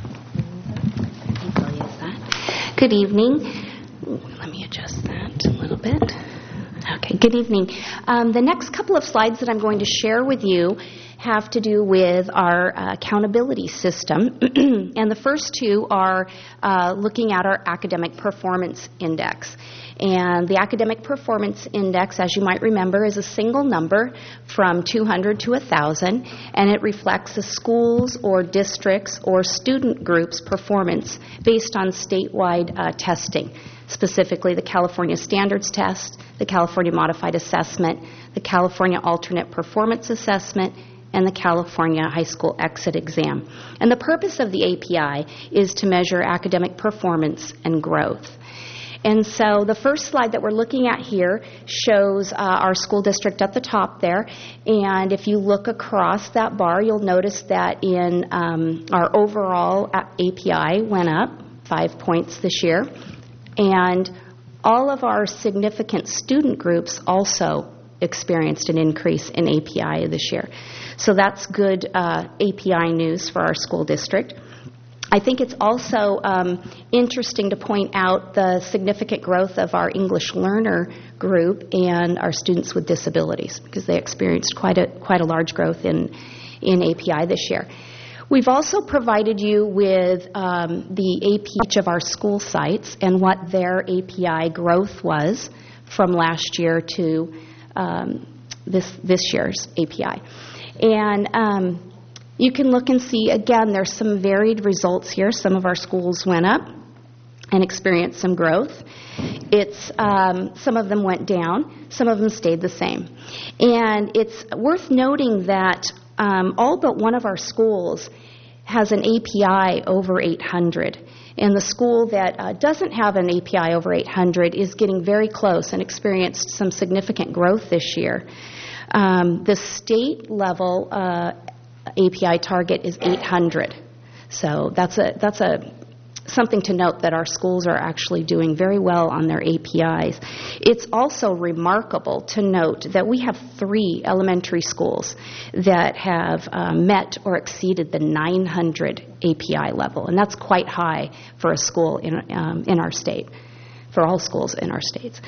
Good evening. Let me adjust that a little bit. Okay, good evening. The next couple of slides that I'm going to share with you have to do with our accountability system. And the first two are looking at our academic performance index. And the academic performance index, as you might remember, is a single number from 200 to 1,000, and it reflects a school's or district's or student group's performance based on statewide testing, specifically the California Standards Test, the California Modified Assessment, the California Alternate Performance Assessment, and the California High School Exit Exam. And the purpose of the API is to measure academic performance and growth. And so the first slide that we're looking at here shows our school district at the top there. And if you look across that bar, you'll notice that in our overall API went up 5 points this year. And all of our significant student groups also experienced an increase in API this year. So that's good API news for our school district. I think it's also interesting to point out the significant growth of our English learner group and our students with disabilities, because they experienced quite a large growth in API this year. We've also provided you with the API of our school sites and what their API growth was from last year to this year's API. And you can look and see, again, there's some varied results here. Some of our schools went up and experienced some growth. Some of them went down. Some of them stayed the same. And it's worth noting that all but one of our schools has an API over 800. And the school that doesn't have an API over 800 is getting very close and experienced some significant growth this year. The state level API target is 800. So that's something to note, that our schools are actually doing very well on their APIs. It's also remarkable to note that we have 3 elementary schools that have met or exceeded the 900 API level, and that's quite high for a school in our state, for all schools in our states.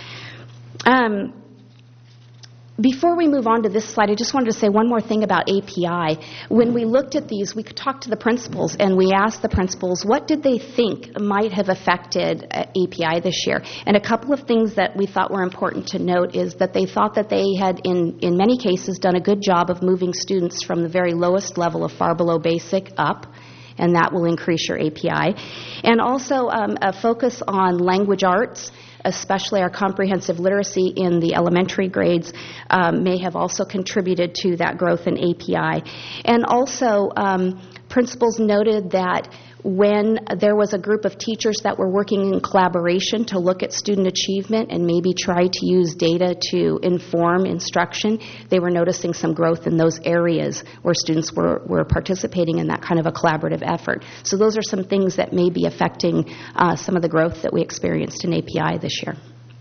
Before we move on to this slide, I just wanted to say one more thing about API. When we looked at these, we talked to the principals, and we asked the principals what did they think might have affected API this year. And a couple of things that we thought were important to note is that they thought that they had, in many cases, done a good job of moving students from the very lowest level of far below basic up, and that will increase your API. And also a focus on language arts, especially our comprehensive literacy in the elementary grades, may have also contributed to that growth in API. And also, principals noted that when there was a group of teachers that were working in collaboration to look at student achievement and maybe try to use data to inform instruction, they were noticing some growth in those areas where students were participating in that kind of a collaborative effort. So those are some things that may be affecting some of the growth that we experienced in API this year.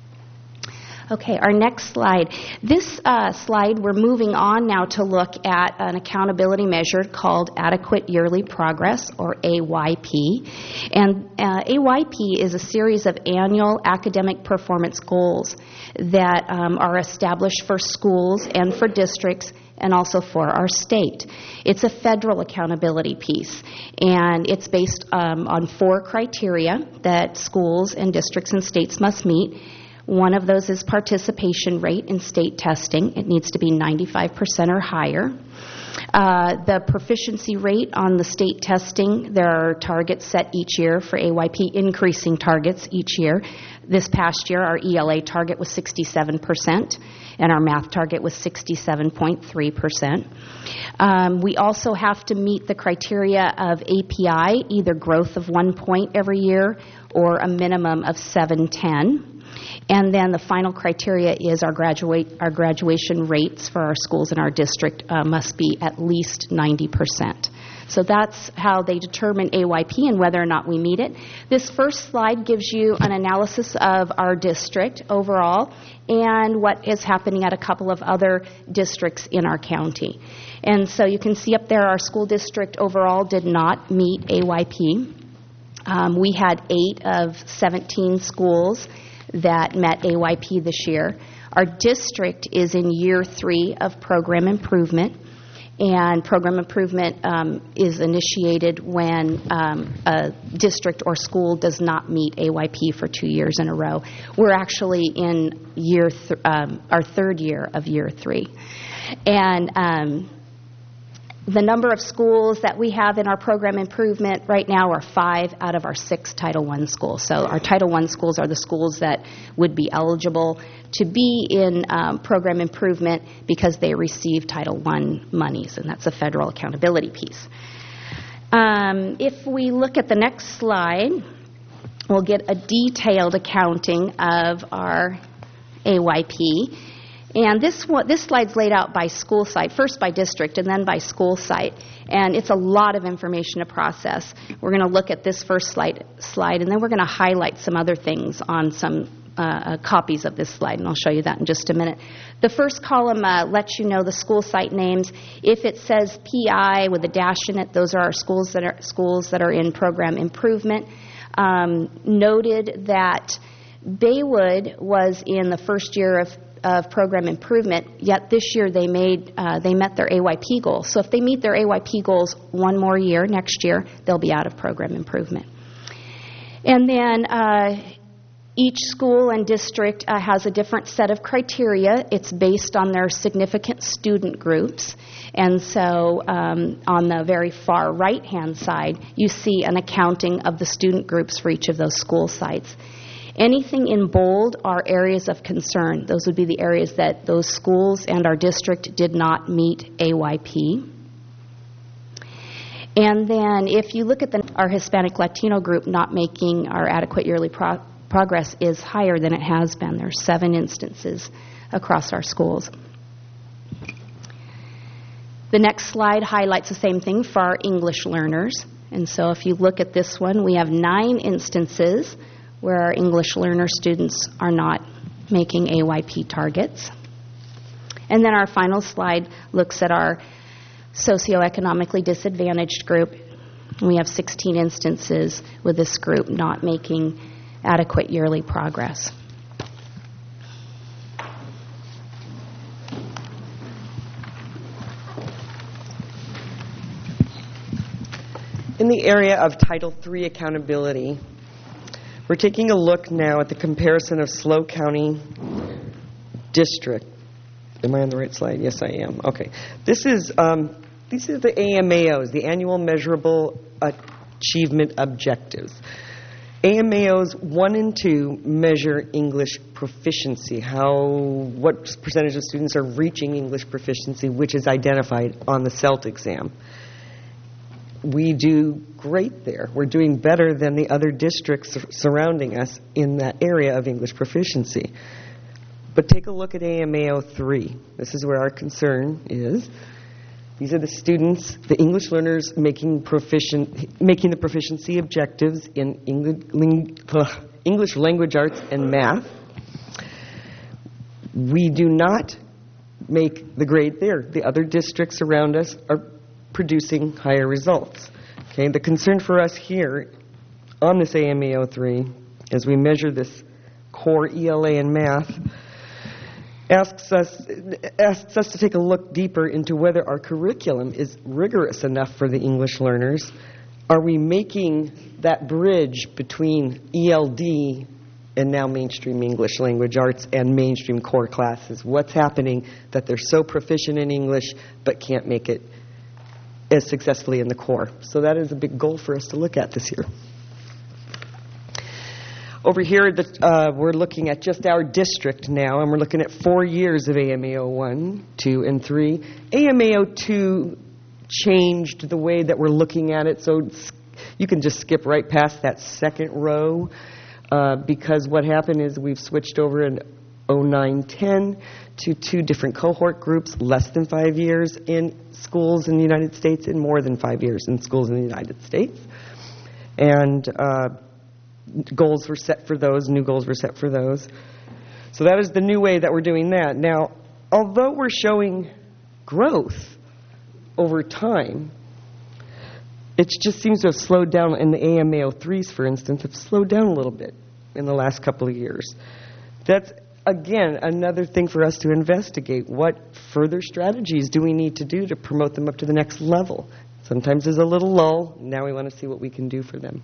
Okay, our next slide. This slide, we're moving on now to look at an accountability measure called Adequate Yearly Progress, or AYP. And AYP is a series of annual academic performance goals that are established for schools and for districts and also for our state. It's a federal accountability piece, and it's based on 4 criteria that schools and districts and states must meet. One of those is participation rate in state testing. It needs to be 95% or higher. The proficiency rate on the state testing, there are targets set each year for AYP, increasing targets each year. This past year, our ELA target was 67%, and our math target was 67.3%. We also have to meet the criteria of API, either growth of 1 point every year or a minimum of 710. And then the final criteria is our graduation rates for our schools in our district must be at least 90%. So that's how they determine AYP and whether or not we meet it. This first slide gives you an analysis of our district overall and what is happening at a couple of other districts in our county. And so you can see up there our school district overall did not meet AYP. We had 8 of 17 schools that met AYP this year. Our district is in year 3 of program improvement, and program improvement is initiated when a district or school does not meet AYP for 2 years in a row. We're actually in our 3rd year of year 3. And the number of schools that we have in our program improvement right now are 5 out of our 6 Title I schools. So our Title I schools are the schools that would be eligible to be in program improvement because they receive Title I monies, and that's a federal accountability piece. If we look at the next slide, we'll get a detailed accounting of our AYP. And this slide's laid out by school site, first by district and then by school site. And it's a lot of information to process. We're going to look at this first slide, and then we're going to highlight some other things on some copies of this slide, and I'll show you that in just a minute. The first column lets you know the school site names. If it says PI with a dash in it, those are our schools that are in program improvement. Noted that Baywood was in the first year of program improvement, yet this year they met their AYP goals. So if they meet their AYP goals one more year, next year, they'll be out of program improvement. And then each school and district has a different set of criteria. It's based on their significant student groups. And so on the very far right-hand side, you see an accounting of the student groups for each of those school sites. Anything in bold are areas of concern. Those would be the areas that those schools and our district did not meet AYP. And then if you look at our Hispanic Latino group not making our adequate yearly progress is higher than it has been. There are 7 instances across our schools. The next slide highlights the same thing for our English learners. And so if you look at this one, we have 9 instances where our English learner students are not making AYP targets. And then our final slide looks at our socioeconomically disadvantaged group. We have 16 instances with this group not making adequate yearly progress. In the area of Title III accountability, we're taking a look now at the comparison of SLO County District. Am I on the right slide? Yes, I am. Okay. These are the AMAOs, the Annual Measurable Achievement Objectives. AMAOs 1 and 2 measure English proficiency, what percentage of students are reaching English proficiency, which is identified on the CELT exam. We do great there. We're doing better than the other districts surrounding us in that area of English proficiency. But take a look at AMAO 3. This is where our concern is. These are the students, the English learners making the proficiency objectives in English language arts and math. We do not make the grade there. The other districts around us are producing higher results. Okay, the concern for us here on this AMAO 3, as we measure this core ELA and math, asks us to take a look deeper into whether our curriculum is rigorous enough for the English learners. Are we making that bridge between ELD and now mainstream English language arts and mainstream core classes? What's happening that they're so proficient in English but can't make it as successfully in the core? So that is a big goal for us to look at this year. Over here, we're looking at just our district now, and we're looking at 4 years of AMAO 1, 2, and 3. AMAO 2 changed the way that we're looking at it, so you can just skip right past that second row, because what happened is we've switched over 09-10 to 2 different cohort groups, less than 5 years in schools in the United States and more than 5 years in schools in the United States. And goals were set for those, new goals were set for those. So that is the new way that we're doing that. Now, although we're showing growth over time, it just seems to have slowed down. In the AMAO3s, for instance, have slowed down a little bit in the last couple of years. That's, again, another thing for us to investigate. What further strategies do we need to do to promote them up to the next level? Sometimes there's a little lull. Now we want to see what we can do for them.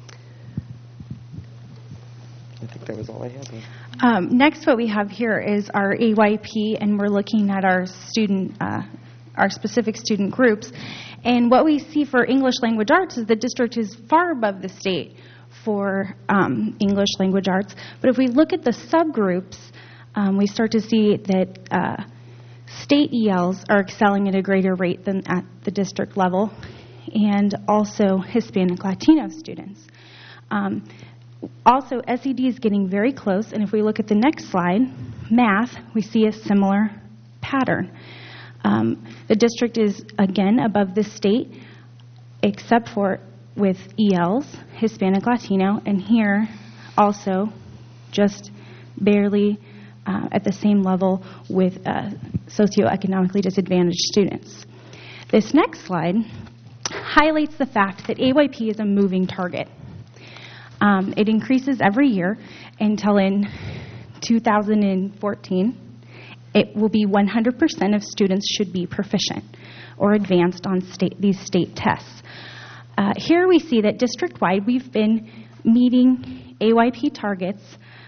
I think that was all I had. Next, what we have here is our AYP, and we're looking at our specific student groups. And what we see for English language arts is the district is far above the state for English language arts. But if we look at the subgroups, we start to see that state ELs are excelling at a greater rate than at the district level, and also Hispanic Latino students. Also, SED is getting very close, and if we look at the next slide, math, we see a similar pattern. The district is, again, above the state, except for with ELs, Hispanic Latino, and here also just barely at the same level with socioeconomically disadvantaged students. This next slide highlights the fact that AYP is a moving target. It increases every year until in 2014, it will be 100% of students should be proficient or advanced on these state tests. Here we see that district-wide we've been meeting AYP targets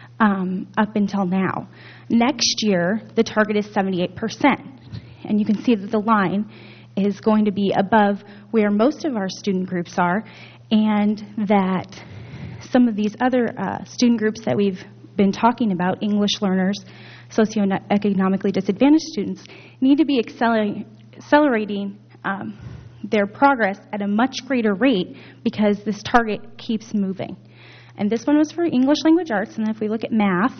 up until now. Next year, the target is 78%. And you can see that the line is going to be above where most of our student groups are, and that some of these other student groups that we've been talking about, English learners, socioeconomically disadvantaged students, need to be accelerating their progress at a much greater rate because this target keeps moving. And this one was for English language arts, and if we look at math,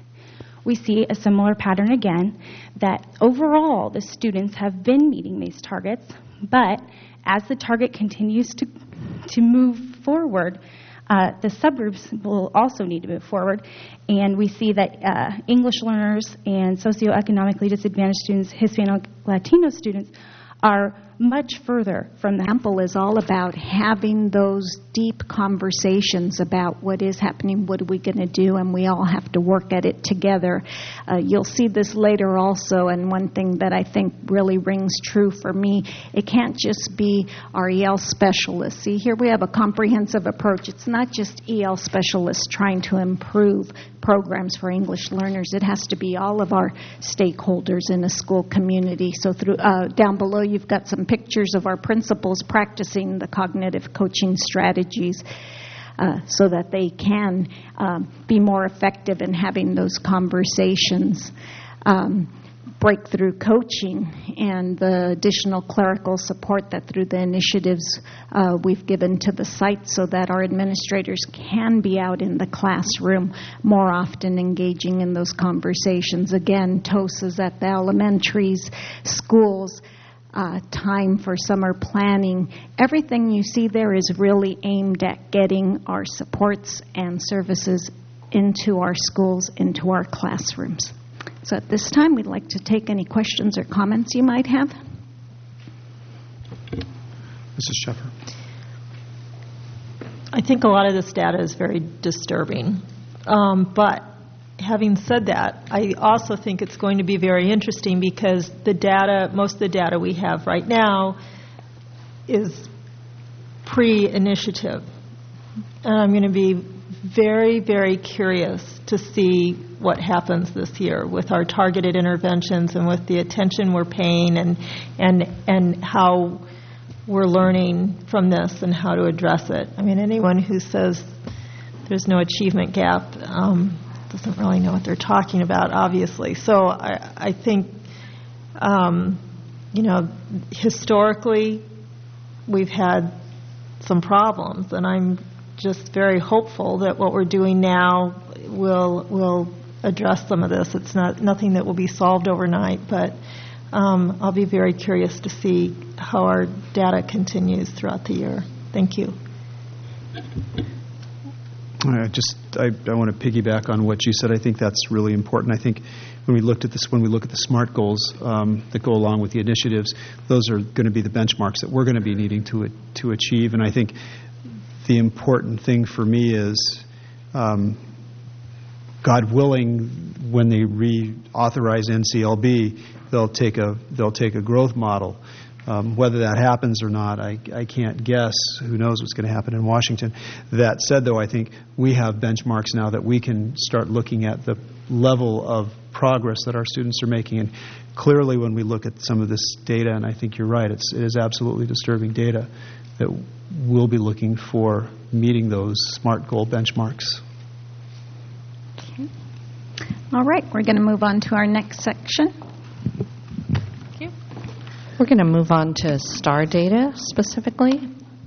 we see a similar pattern again, that overall the students have been meeting these targets, but as the target continues to move forward, the subgroups will also need to move forward, and we see that English learners and socioeconomically disadvantaged students, Hispanic Latino students, are much further from the example is all about having those deep conversations about what is happening, what are we going to do, and we all have to work at it together. You'll see this later also, and one thing that I think really rings true for me, it can't just be our EL specialists. See, here we have a comprehensive approach. It's not just EL specialists trying to improve programs for English learners. It has to be all of our stakeholders in a school community. So through down below, you've got some pictures of our principals practicing the cognitive coaching strategies so that they can be more effective in having those conversations. Breakthrough coaching and the additional clerical support that through the initiatives we've given to the site so that our administrators can be out in the classroom more often engaging in those conversations. Again, TOSAs at the elementaries, schools, time for summer planning. Everything you see there is really aimed at getting our supports and services into our schools, into our classrooms. So at this time, we'd like to take any questions or comments you might have. Mrs. Sheffer. I think a lot of this data is very disturbing. But having said that, I also think it's going to be very interesting because the data, most of the data we have right now is pre-initiative. And I'm going to be very, very curious to see what happens this year with our targeted interventions and with the attention we're paying and how we're learning from this and how to address it. I mean, anyone who says there's no achievement gap doesn't really know what they're talking about, obviously. So I think, historically, we've had some problems, and I'm just very hopeful that what we're doing now will address some of this. It's nothing that will be solved overnight, but I'll be very curious to see how our data continues throughout the year. Thank you. I want to piggyback on what you said. I think that's really important. I think when we look at the SMART goals that go along with the initiatives, those are going to be the benchmarks that we're going to be needing to achieve. And I think the important thing for me is, God willing, when they reauthorize NCLB, they'll take a growth model. Whether that happens or not, I can't guess. Who knows what's going to happen in Washington. That said, though, I think we have benchmarks now that we can start looking at the level of progress that our students are making. And clearly, when we look at some of this data, and I think you're right, it is absolutely disturbing data, that we'll be looking for meeting those SMART goal benchmarks. Okay. All right, we're going to move on to our next section. We're going to move on to STAR data specifically.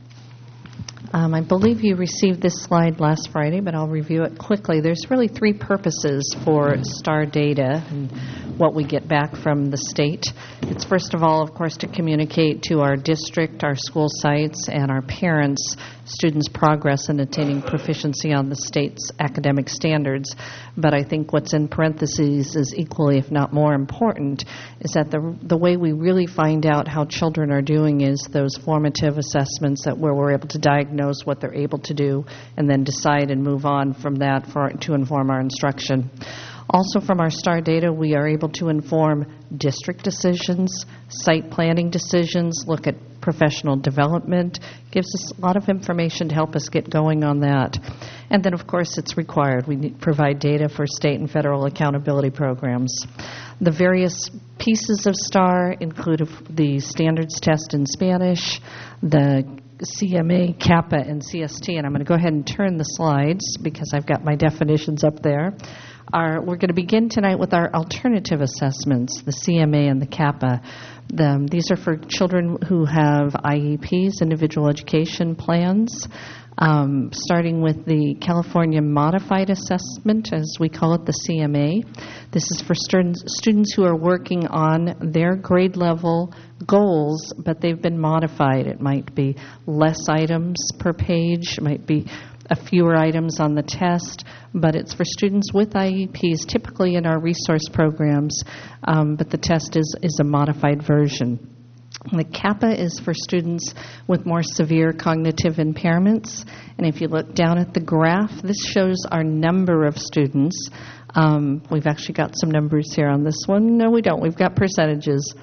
I believe you received this slide last Friday, but I'll review it quickly. There's really three purposes for STAR data and what we get back from the state. It's first of all, of course, to communicate to our district, our school sites, and our parents students' progress in attaining proficiency on the state's academic standards. But I think what's in parentheses is equally, if not more important, is that the way we really find out how children are doing is those formative assessments where we're able to diagnose what they're able to do and then decide and move on from that to inform our instruction. Also, from our STAR data, we are able to inform district decisions, site planning decisions, look at professional development, gives us a lot of information to help us get going on that. And then, of course, it's required. We provide data for state and federal accountability programs. The various pieces of STAR include the standards test in Spanish, the CMA, CAPA, and CST. And I'm going to go ahead and turn the slides because I've got my definitions up there. We're going to begin tonight with our alternative assessments, the CMA and the CAPA. These are for children who have IEPs, individual education plans, starting with the California Modified Assessment, as we call it, the CMA. This is for students who are working on their grade level goals, but they've been modified. It might be less items per page, it might be a fewer items on the test, but it's for students with IEPs, typically in our resource programs, but the test is a modified version. The CAPA is for students with more severe cognitive impairments, and if you look down at the graph, this shows our number of students. We've actually got some numbers here on this one. No, we don't. We've got percentages.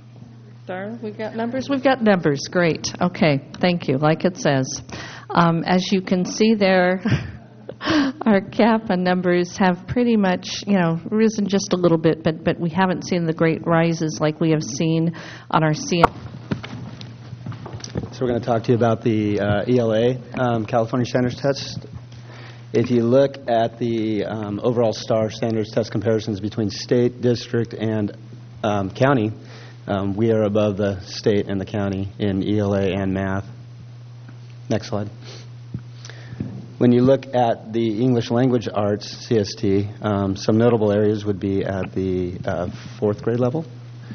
Star, we've got numbers? We've got numbers. Great. Okay. Thank you. Like it says. As you can see there, our CAPA numbers have pretty much, risen just a little bit, but we haven't seen the great rises like we have seen on our CM. So we're going to talk to you about the ELA, California Standards Test. If you look at the overall STAR standards test comparisons between state, district, and county, we are above the state and the county in ELA and math. Next slide. When you look at the English Language Arts, CST, some notable areas would be at the fourth grade level.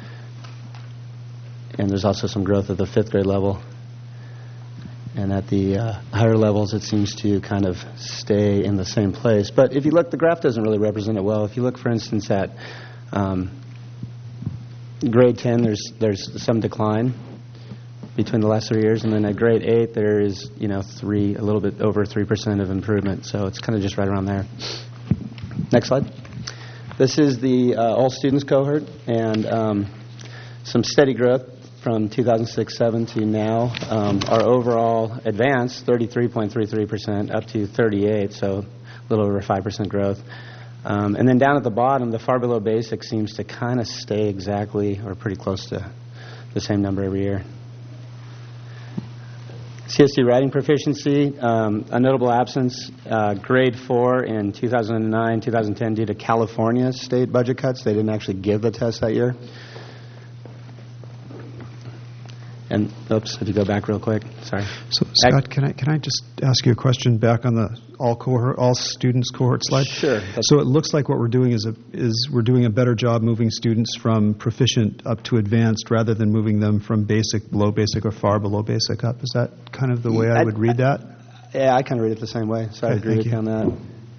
And there's also some growth at the fifth grade level. And at the higher levels, it seems to kind of stay in the same place. But if you look, the graph doesn't really represent it well. If you look, for instance, at grade 10, there's some decline between the last 3 years, and then at grade 8 there is a little bit over 3% of improvement, so it's kind of just right around there. Next slide. This is the all students cohort, and some steady growth from 2006-07 to now. Our overall advance 33.33% up to 38, so a little over 5% growth. And then down at the bottom, the far below basic seems to kind of stay exactly or pretty close to the same number every year. CST writing proficiency, a notable absence, grade 4 in 2009, 2010 due to California state budget cuts. They didn't actually give the test that year. And, oops, if you go back real quick, sorry. So, Scott, can I just ask you a question back on the all students cohort slide? Sure. So it looks like what we're doing is we're doing a better job moving students from proficient up to advanced rather than moving them from basic, below basic, or far below basic up. Is that kind of the way I would read that? Yeah, I kind of read it the same way, so I agree with you on that.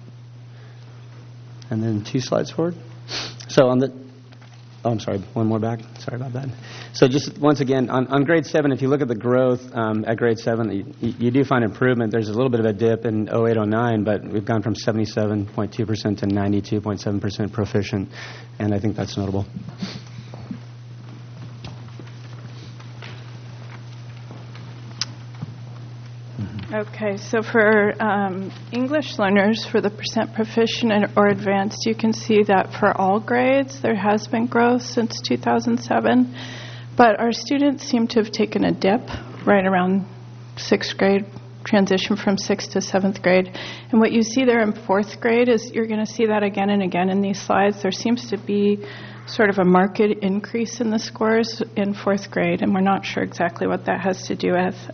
And then 2 slides forward. So on the... Oh, I'm sorry, one more back. Sorry about that. So just once again, on grade 7, if you look at the growth at grade 7, you do find improvement. There's a little bit of a dip in 08-09, but we've gone from 77.2% to 92.7% proficient, and I think that's notable. Okay, so for English learners, for the percent proficient or advanced, you can see that for all grades there has been growth since 2007, but our students seem to have taken a dip right around 6th grade, transition from 6th to 7th grade. And what you see there in 4th grade is you're going to see that again and again in these slides. There seems to be sort of a marked increase in the scores in 4th grade, and we're not sure exactly what that has to do with.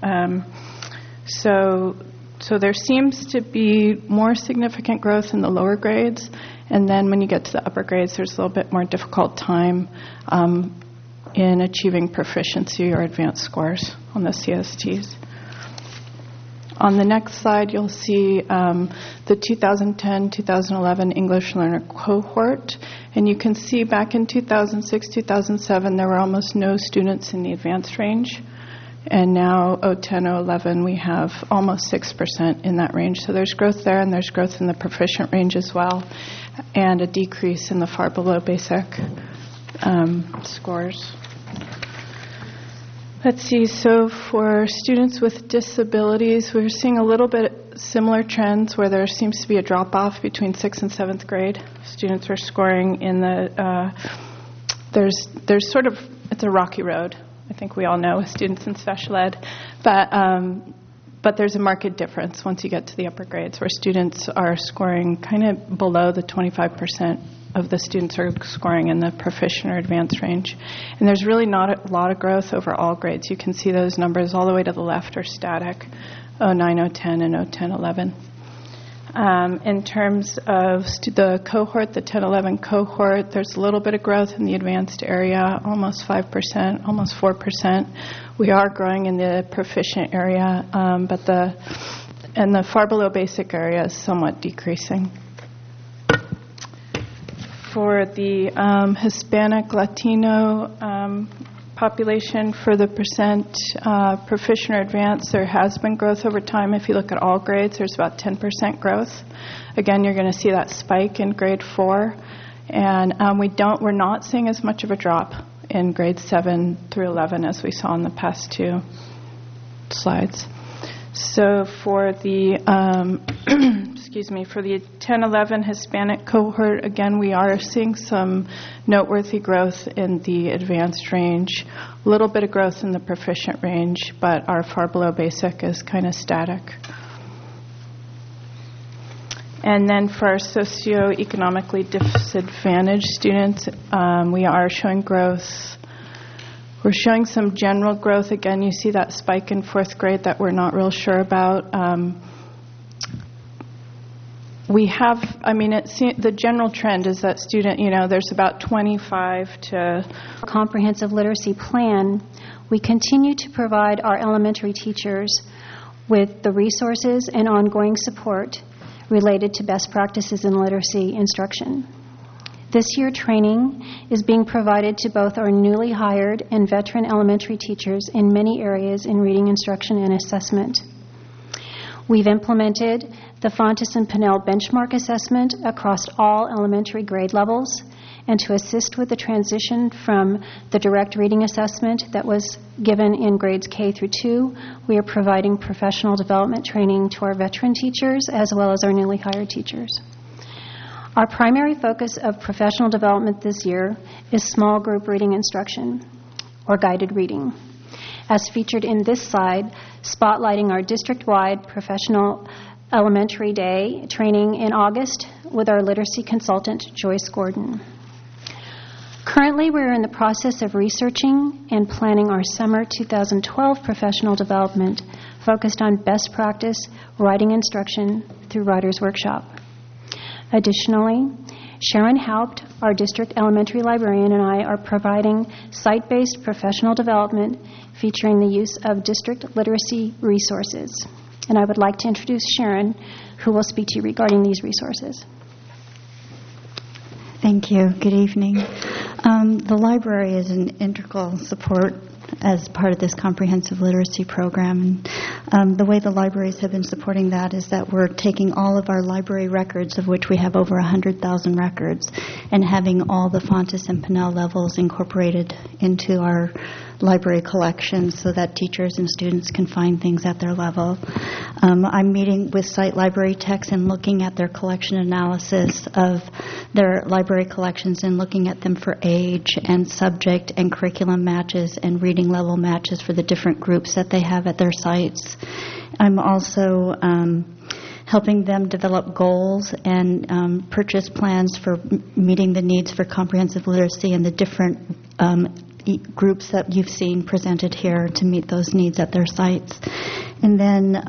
So there seems to be more significant growth in the lower grades, and then when you get to the upper grades, there's a little bit more difficult time in achieving proficiency or advanced scores on the CSTs. On the next slide, you'll see the 2010-2011 English learner cohort, and you can see back in 2006-2007, there were almost no students in the advanced range. And now, 2010-2011, we have almost 6% in that range. So there's growth there, and there's growth in the proficient range as well, and a decrease in the far below basic scores. Let's see, so for students with disabilities, we're seeing a little bit similar trends where there seems to be a drop-off between 6th and 7th grade. Students are scoring in the, there's sort of, it's a rocky road. I think we all know with students in special ed, but there's a marked difference once you get to the upper grades where students are scoring kind of below the 25% of the students are scoring in the proficient or advanced range. And there's really not a lot of growth over all grades. You can see those numbers all the way to the left are static, 09, 010, and 010-11. In terms of the cohort, the 10-11 cohort, there's a little bit of growth in the advanced area, almost 5%, almost 4%. We are growing in the proficient area, but the far below basic area is somewhat decreasing. For the Hispanic Latino population, for the percent proficient or advanced, there has been growth over time. If you look at all grades, there's about 10% growth. Again, you're going to see that spike in grade 4, and we're not seeing as much of a drop in grades 7 through 11 as we saw in the past 2 slides. So for the for the 10-11 Hispanic cohort, again, we are seeing some noteworthy growth in the advanced range, a little bit of growth in the proficient range, but our far below basic is kind of static. And then for our socioeconomically disadvantaged students, we are showing growth. We're showing some general growth. Again, you see that spike in 4th grade that we're not real sure about. The general trend is that there's about 25 to... Comprehensive literacy plan, we continue to provide our elementary teachers with the resources and ongoing support related to best practices in literacy instruction. This year, training is being provided to both our newly hired and veteran elementary teachers in many areas in reading instruction and assessment. We've implemented the Fontes and Pinnell benchmark assessment across all elementary grade levels, and to assist with the transition from the direct reading assessment that was given in grades K through 2, we are providing professional development training to our veteran teachers as well as our newly hired teachers. Our primary focus of professional development this year is small group reading instruction, or guided reading, as featured in this slide, spotlighting our district-wide professional elementary day training in August with our literacy consultant, Joyce Gordon. Currently, we're in the process of researching and planning our summer 2012 professional development focused on best practice writing instruction through Writer's Workshop. Additionally, Sharon Haupt, our district elementary librarian, and I are providing site-based professional development featuring the use of district literacy resources. And I would like to introduce Sharon, who will speak to you regarding these resources. Thank you. Good evening. The library is an integral support as part of this comprehensive literacy program. And the way the libraries have been supporting that is that we're taking all of our library records, of which we have over 100,000 records, and having all the Fontes and Pinnell levels incorporated into our library collections so that teachers and students can find things at their level. I'm meeting with site library techs and looking at their collection analysis of their library collections and looking at them for age and subject and curriculum matches and reading level matches for the different groups that they have at their sites. I'm also helping them develop goals and purchase plans for meeting the needs for comprehensive literacy and the different groups that you've seen presented here to meet those needs at their sites. And then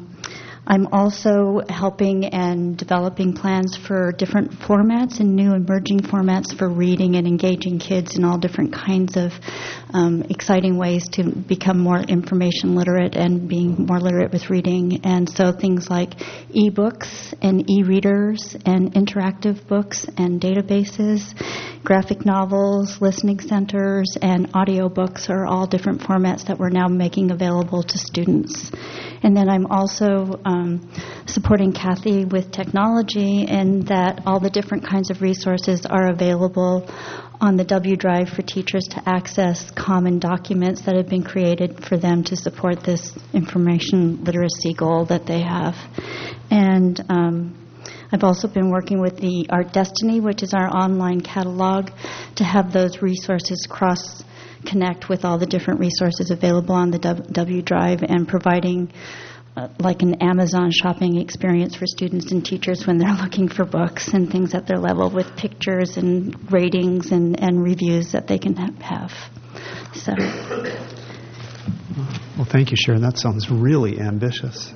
I'm also helping and developing plans for different formats and new emerging formats for reading and engaging kids in all different kinds of exciting ways to become more information literate and being more literate with reading. And so things like e-books and e-readers and interactive books and databases, graphic novels, listening centers, and audiobooks are all different formats that we're now making available to students. And then I'm also supporting Kathy with technology, and that all the different kinds of resources are available on the W Drive for teachers to access common documents that have been created for them to support this information literacy goal that they have. And I've also been working with the Art Destiny, which is our online catalog, to have those resources cross-connect with all the different resources available on the W Drive, and providing like an Amazon shopping experience for students and teachers when they're looking for books and things at their level, with pictures and ratings and reviews that they can have. So. Well, thank you, Sharon. That sounds really ambitious.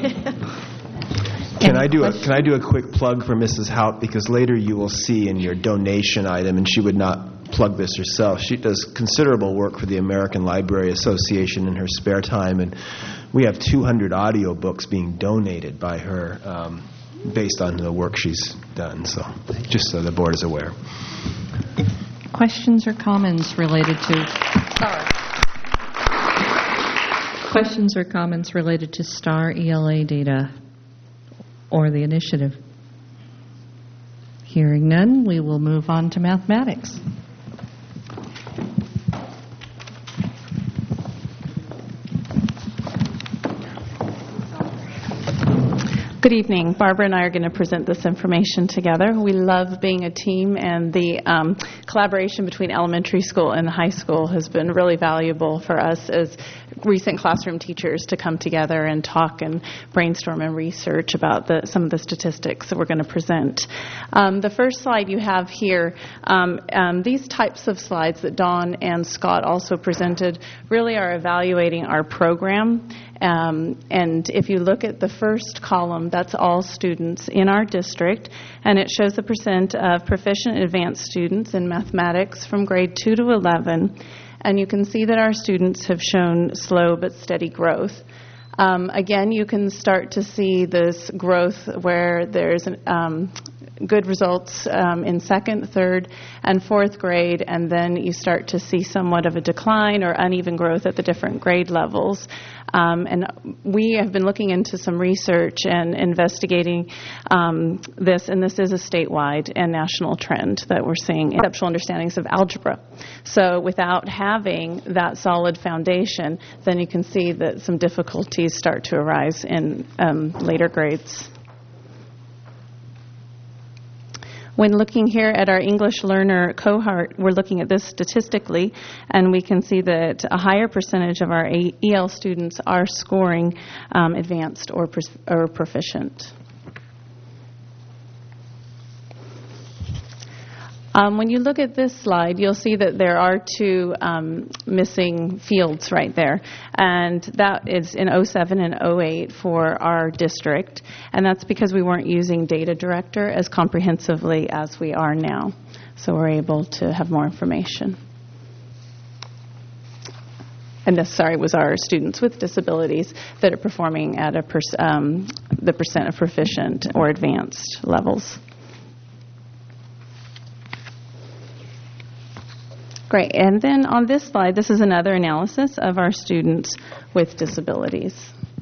Can I do a quick plug for Mrs. Haupt, because later you will see in your donation item, and she would not plug this herself, she does considerable work for the American Library Association in her spare time, and we have 200 audiobooks being donated by her based on the work she's done. So just so the board is aware. Questions or comments related to STAR? Questions or comments related to STAR ELA data or the initiative? Hearing none, we will move on to mathematics. Good evening. Barbara and I are going to present this information together. We love being a team, and the collaboration between elementary school and the high school has been really valuable for us as recent classroom teachers to come together and talk and brainstorm and research about some of the statistics that we're going to present. The first slide you have here, these types of slides that Dawn and Scott also presented really are evaluating our program. And if you look at the first column, that's all students in our district, and it shows the percent of proficient and advanced students in mathematics from grade 2 to 11. And you can see that our students have shown slow but steady growth. Again, you can start to see this growth where there's good results in second, third, and fourth grade, and then you start to see somewhat of a decline or uneven growth at the different grade levels. And we have been looking into some research and investigating this, and this is a statewide and national trend that we're seeing in conceptual understandings of algebra. So without having that solid foundation, then you can see that some difficulties start to arise in later grades. When looking here at our English learner cohort, we're looking at this statistically, and we can see that a higher percentage of our EL students are scoring advanced or proficient. When you look at this slide, you'll see that there are two missing fields right there, and that is in 07 and 08 for our district, and that's because we weren't using Data Director as comprehensively as we are now, so we're able to have more information. And this, was our students with disabilities that are performing at the percent of proficient or advanced levels. Great. And then on this slide, this is another analysis of our students with disabilities.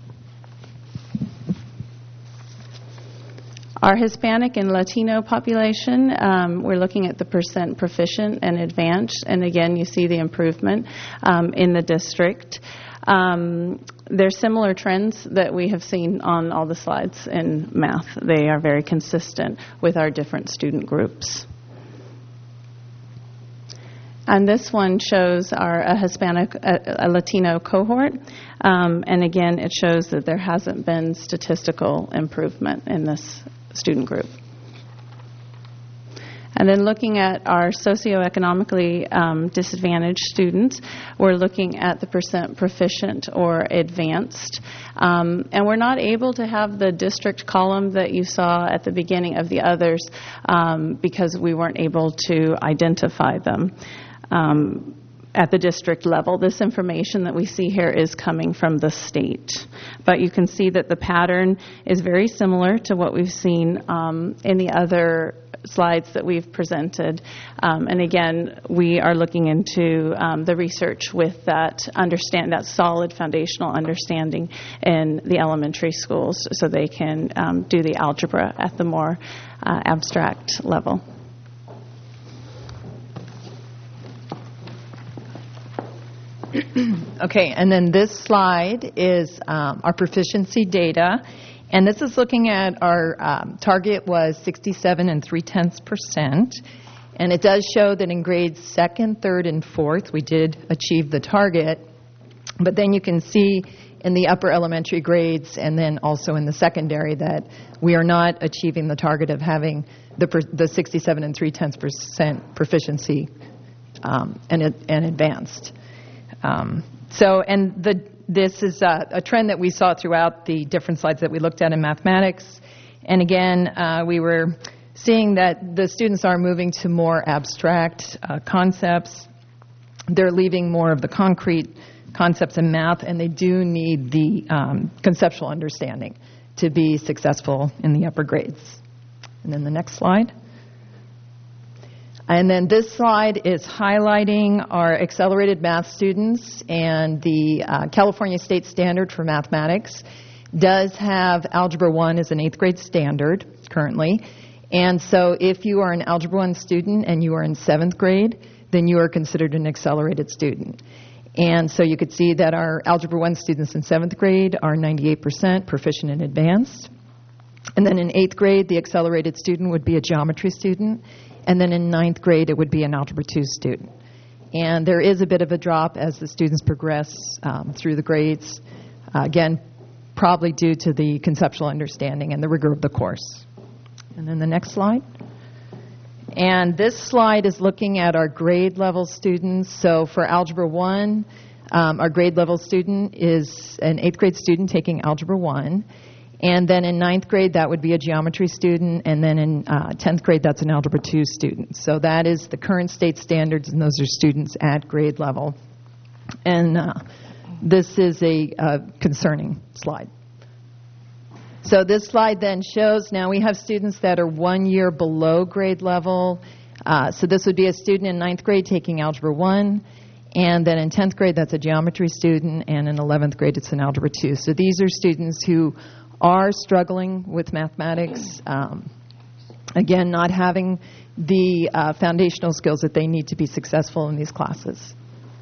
Our Hispanic and Latino population, we're looking at the percent proficient and advanced, and again, you see the improvement in the district. There's similar trends that we have seen on all the slides in math. They are very consistent with our different student groups. And this one shows a Hispanic, a Latino cohort. And again, it shows that there hasn't been statistical improvement in this student group. And then looking at our socioeconomically disadvantaged students, we're looking at the percent proficient or advanced. And we're not able to have the district column that you saw at the beginning of the others because we weren't able to identify them. At the district level. This information that we see here is coming from the state. But you can see that the pattern is very similar to what we've seen in the other slides that we've presented. And again, we are looking into the research with that solid foundational understanding in the elementary schools so they can do the algebra at the more abstract level. Okay, and then this slide is our proficiency data, and this is looking at our target was 67 3/10%, and it does show that in grades 2nd, 3rd, and 4th we did achieve the target, but then you can see in the upper elementary grades and then also in the secondary that we are not achieving the target of having the 67 3/10% proficiency and advanced. This is a trend that we saw throughout the different slides that we looked at in mathematics. And again, we were seeing that the students are moving to more abstract concepts. They're leaving more of the concrete concepts in math, and they do need the conceptual understanding to be successful in the upper grades. And then the next slide. And then this slide is highlighting our accelerated math students, and the California State Standard for Mathematics does have Algebra 1 as an 8th grade standard currently. And so if you are an Algebra 1 student and you are in 7th grade, then you are considered an accelerated student. And so you could see that our Algebra 1 students in 7th grade are 98% proficient and advanced. And then in 8th grade, the accelerated student would be a geometry student. And then in 9th grade, it would be an Algebra 2 student. And there is a bit of a drop as the students progress through the grades, again, probably due to the conceptual understanding and the rigor of the course. And then the next slide. And this slide is looking at our grade level students. So for Algebra 1, our grade level student is an 8th grade student taking Algebra 1. And then in 9th grade, that would be a geometry student. And then in 10th grade, that's an Algebra 2 student. So that is the current state standards, and those are students at grade level. And this is a concerning slide. So this slide then shows now we have students that are 1 year below grade level. So this would be a student in 9th grade taking Algebra 1. And then in 10th grade, that's a geometry student. And in 11th grade, it's an Algebra 2. So these are students who are struggling with mathematics, again, not having the foundational skills that they need to be successful in these classes.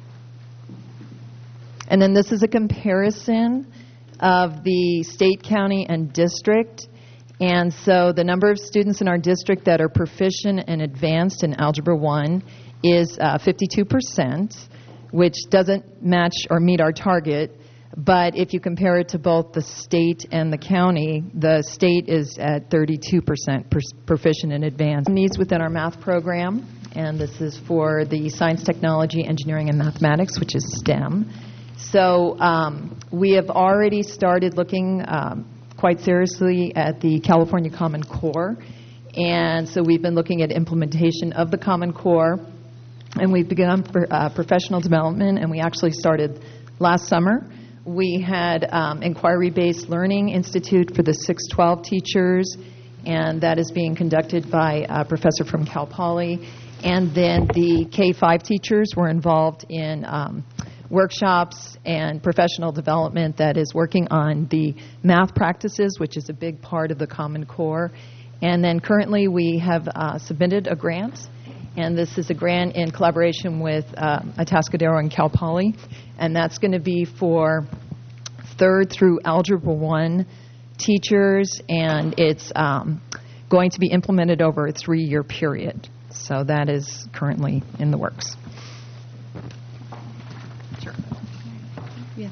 And then this is a comparison of the state, county, and district. And so the number of students in our district that are proficient and advanced in Algebra 1 is 52%, which doesn't match or meet our target. But if you compare it to both the state and the county, the state is at 32% proficient in advanced needs within our math program. And this is for the science, technology, engineering, and mathematics, which is STEM. So we have already started looking quite seriously at the California Common Core. And so we've been looking at implementation of the Common Core. And we've begun professional development, and we actually started last summer. We had Inquiry-Based Learning Institute for the 612 teachers, and that is being conducted by a professor from Cal Poly. And then the K-5 teachers were involved in workshops and professional development that is working on the math practices, which is a big part of the Common Core. And then currently we have submitted a grant, and this is a grant in collaboration with Atascadero and Cal Poly, and that's going to be for 3rd through Algebra 1 teachers, and it's going to be implemented over a 3-year period. So that is currently in the works. Sure. Yes.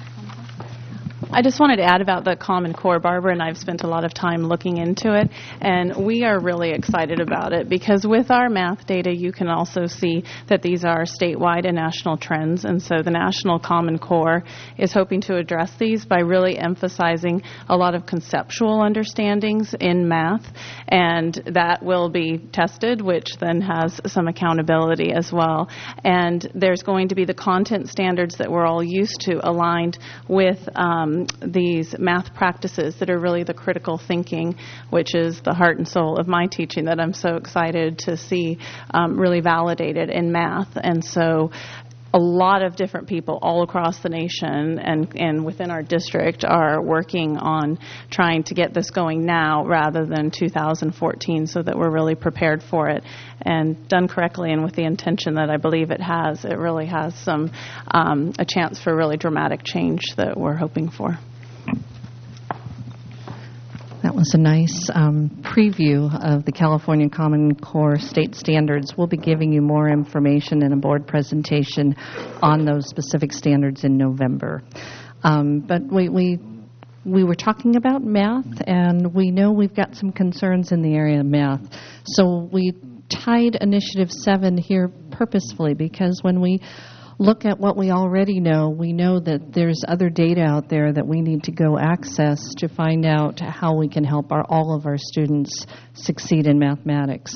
I just wanted to add about the Common Core. Barbara and I have spent a lot of time looking into it, and we are really excited about it because with our math data, you can also see that these are statewide and national trends, and so the National Common Core is hoping to address these by really emphasizing a lot of conceptual understandings in math, and that will be tested, which then has some accountability as well. And there's going to be the content standards that we're all used to aligned with these math practices that are really the critical thinking, which is the heart and soul of my teaching that I'm so excited to see really validated in math. And so a lot of different people all across the nation and within our district are working on trying to get this going now rather than 2014 so that we're really prepared for it and done correctly and with the intention that I believe it has. It really has some a chance for really dramatic change that we're hoping for. That was a nice preview of the California Common Core state standards. We'll be giving you more information in a board presentation on those specific standards in November. But we were talking about math, and we know we've got some concerns in the area of math. So we tied Initiative 7 here purposefully because when we look at what we already know, we know that there's other data out there that we need to go access to find out how we can help all of our students succeed in mathematics.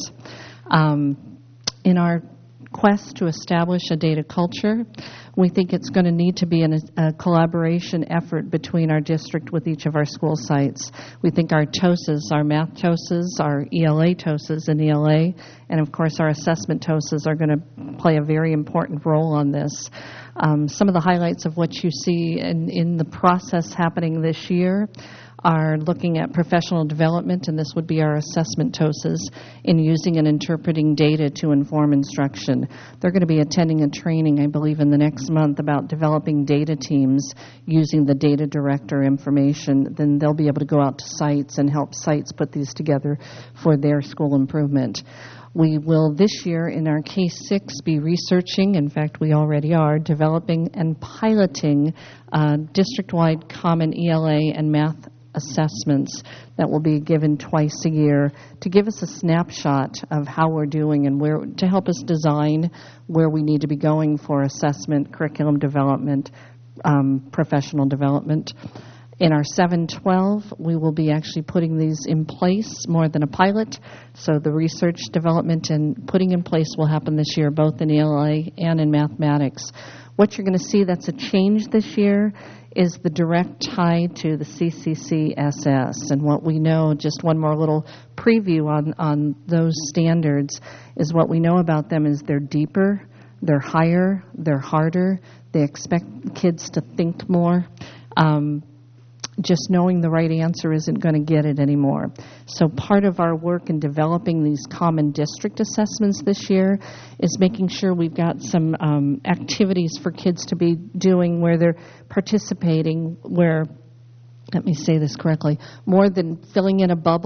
In our quest to establish a data culture, we think it's going to need to be a collaboration effort between our district with each of our school sites. We think our TOSAs, our math TOSAs, our ELA TOSAs in ELA, and of course our assessment TOSAs are going to play a very important role on this. Some of the highlights of what you see in the process happening this year are looking at professional development, and this would be our assessment TOSAs, in using and interpreting data to inform instruction. They're going to be attending a training, I believe, in the next month about developing data teams using the data director information. Then they'll be able to go out to sites and help sites put these together for their school improvement. We will this year in our K-6 be researching, in fact we already are, developing and piloting district-wide common ELA and math assessments that will be given twice a year to give us a snapshot of how we're doing and where to help us design where we need to be going for assessment, curriculum development, professional development. In our 712, we will be actually putting these in place more than a pilot. So the research, development, and putting in place will happen this year, both in ELA and in mathematics. What you're going to see that's a change this year is the direct tie to the CCCSS. And what we know, just one more little preview on those standards, is what we know about them is they're deeper, they're higher, they're harder, they expect kids to think more. Just knowing the right answer isn't going to get it anymore. So part of our work in developing these common district assessments this year is making sure we've got some activities for kids to be doing where they're participating, where, let me say this correctly, more than filling in a bubble,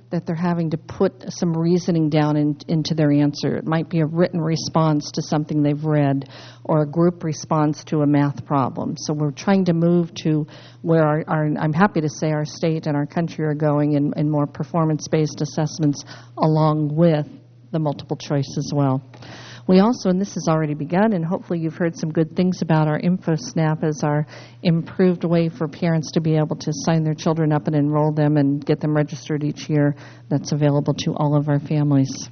that they're having to put some reasoning down into their answer. It might be a written response to something they've read or a group response to a math problem. So we're trying to move to where I'm happy to say our state and our country are going in more performance-based assessments along with the multiple choice as well. We also, and this has already begun, and hopefully you've heard some good things about our InfoSnap as our improved way for parents to be able to sign their children up and enroll them and get them registered each year. That's available to all of our families.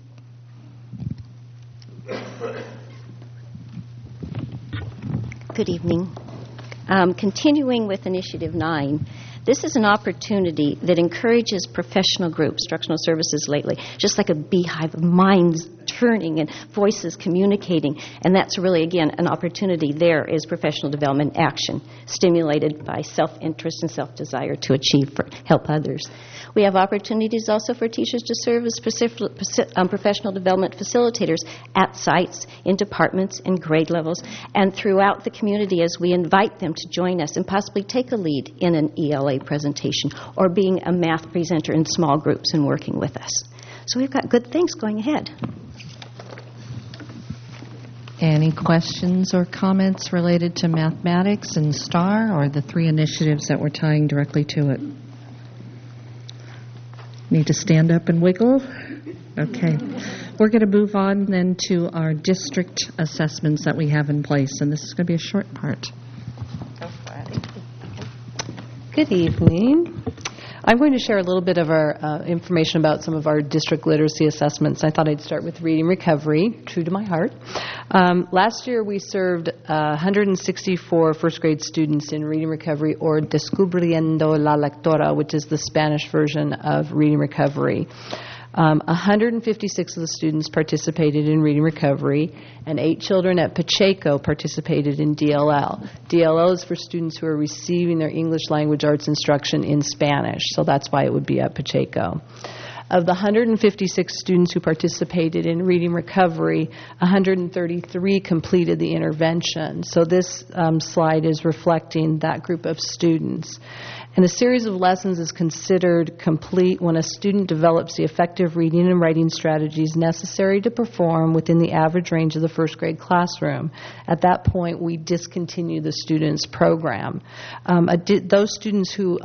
Good evening. Continuing with Initiative 9, this is an opportunity that encourages professional groups, instructional services lately, just like a beehive of minds turning and voices communicating. And that's really, again, an opportunity. There is professional development action stimulated by self-interest and self-desire to achieve, help others. We have opportunities also for teachers to serve as professional development facilitators at sites, in departments, in grade levels, and throughout the community as we invite them to join us and possibly take a lead in an ELA presentation or being a math presenter in small groups and working with us. So we've got good things going ahead. Any questions or comments related to mathematics and STAR or the three initiatives that we're tying directly to it? Need to stand up and wiggle? Okay. We're going to move on then to our district assessments that we have in place, and this is going to be a short part. Good evening. I'm going to share a little bit of our information about some of our district literacy assessments. I thought I'd start with reading recovery, true to my heart. Last year we served 164 first grade students in reading recovery, or Descubriendo la Lectora, which is the Spanish version of reading recovery. 156 of the students participated in reading recovery, and 8 children at Pacheco participated in DLL. DLL is for students who are receiving their English language arts instruction in Spanish, so that's why it would be at Pacheco. Of the 156 students who participated in reading recovery, 133 completed the intervention. So this slide is reflecting that group of students. And a series of lessons is considered complete when a student develops the effective reading and writing strategies necessary to perform within the average range of the first grade classroom. At that point, we discontinue the student's program. Those students who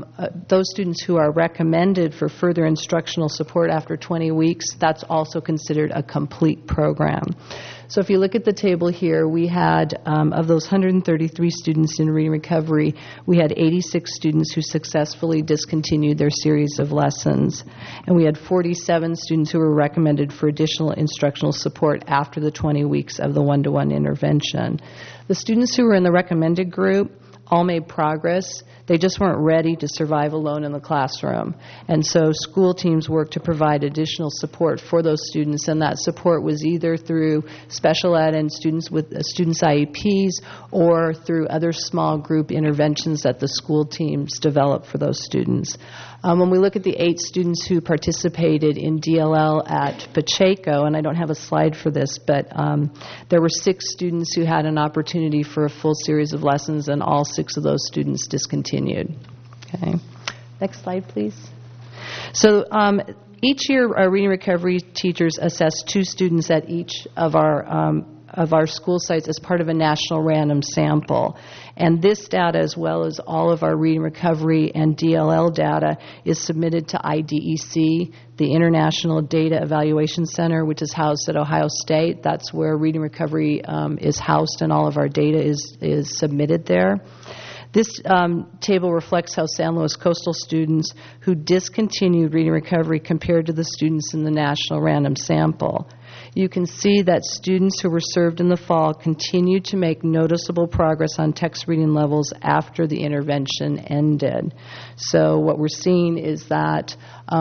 are recommended for further instructional support after 20 weeks, that's also considered a complete program. So if you look at the table here, we had, of those 133 students in reading recovery, we had 86 students who successfully discontinued their series of lessons. And we had 47 students who were recommended for additional instructional support after the 20 weeks of the one-to-one intervention. The students who were in the recommended group all made progress. They just weren't ready to survive alone in the classroom. And so school teams worked to provide additional support for those students, and that support was either through special ed and students IEPs or through other small group interventions that the school teams developed for those students. When we look at the 8 students who participated in DLL at Pacheco, and I don't have a slide for this, but there were 6 students who had an opportunity for a full series of lessons, and all 6 of those students discontinued. Okay. Next slide, please. So each year, our reading recovery teachers assess 2 students at each of our school sites as part of a national random sample. And this data, as well as all of our reading recovery and DLL data, is submitted to IDEC, the International Data Evaluation Center, which is housed at Ohio State. That's where reading recovery is housed, and all of our data is submitted there. This table reflects how San Luis Coastal students who discontinued reading recovery compared to the students in the national random sample. You can see that students who were served in the fall continued to make noticeable progress on text reading levels after the intervention ended. So what we're seeing is that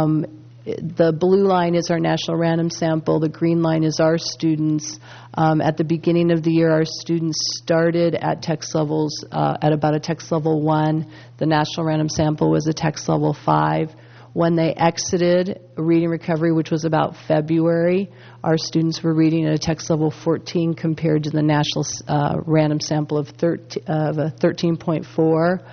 the blue line is our national random sample. The green line is our students. At the beginning of the year, our students started at text levels at about a text level 1. The national random sample was a text level 5. When they exited reading recovery, which was about February, our students were reading at a text level 14 compared to the national random sample of 13.4.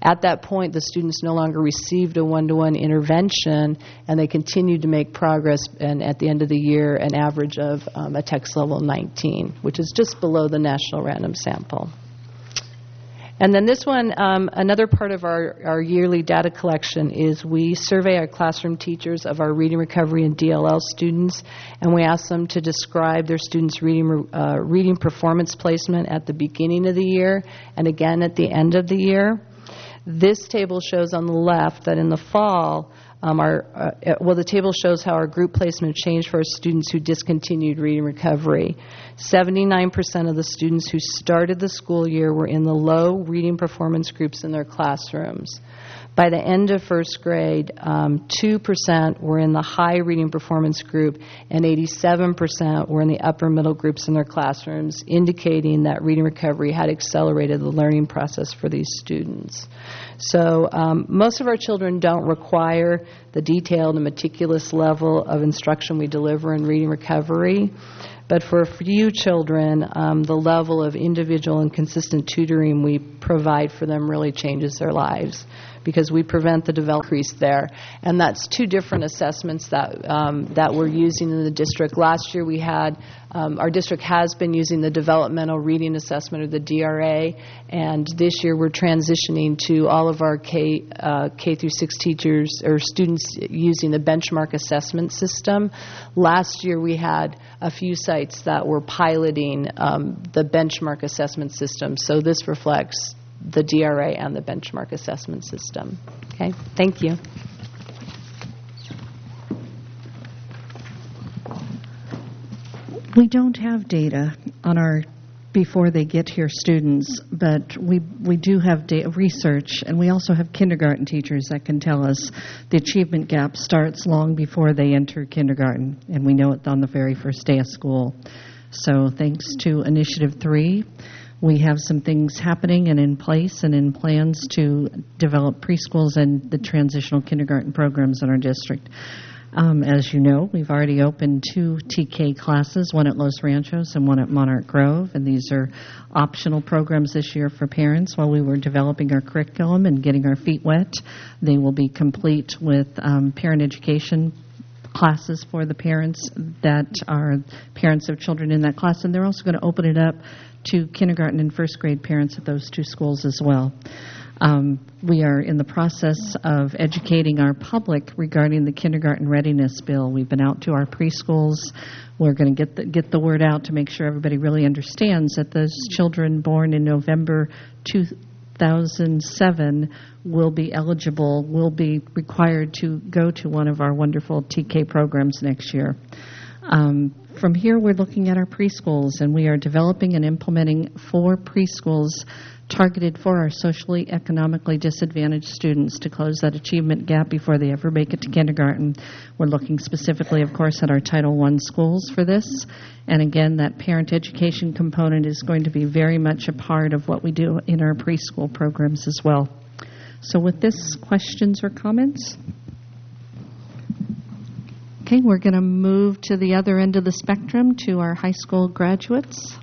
At that point, the students no longer received a one-to-one intervention, and they continued to make progress, and at the end of the year, an average of a text level 19, which is just below the national random sample. And then this one, another part of our yearly data collection is we survey our classroom teachers of our reading recovery and DLL students, and we ask them to describe their students' reading performance placement at the beginning of the year and again at the end of the year. This table shows on the left that in the fall, the table shows how our group placement changed for our students who discontinued reading recovery. 79% of the students who started the school year were in the low reading performance groups in their classrooms. By the end of first grade, 2% were in the high reading performance group and 87% were in the upper middle groups in their classrooms, indicating that reading recovery had accelerated the learning process for these students. So most of our children don't require the detailed and meticulous level of instruction we deliver in reading recovery. But for a few children, the level of individual and consistent tutoring we provide for them really changes their lives, because we prevent the development increase there. And that's two different assessments that we're using in the district. Last year we had, our district has been using the developmental reading assessment, or the DRA, and this year we're transitioning to all of our K through 6 teachers or students using the benchmark assessment system. Last year we had a few sites that were piloting the benchmark assessment system, so this reflects the DRA and the benchmark assessment system. Okay, thank you. We don't have data on our before they get here students, but we do have research, and we also have kindergarten teachers that can tell us the achievement gap starts long before they enter kindergarten, and we know it on the very first day of school. So thanks to Initiative 3, we have some things happening and in place and in plans to develop preschools and the transitional kindergarten programs in our district. As you know, we've already opened 2 TK classes, one at Los Ranchos and one at Monarch Grove, and these are optional programs this year for parents. While we were developing our curriculum and getting our feet wet, they will be complete with parent education classes for the parents that are parents of children in that class, and they're also going to open it up to kindergarten and first grade parents at those 2 schools as well. We are in the process of educating our public regarding the kindergarten readiness bill. We've been out to our preschools. We're going to get the word out to make sure everybody really understands that those children born in November 2007 will be eligible, will be required to go to one of our wonderful TK programs next year. From here, we're looking at our preschools, and we are developing and implementing 4 preschools targeted for our socially, economically disadvantaged students to close that achievement gap before they ever make it to kindergarten. We're looking specifically, of course, at our Title I schools for this. And again, that parent education component is going to be very much a part of what we do in our preschool programs as well. So with this, questions or comments? Okay, we're going to move to the other end of the spectrum to our high school graduates.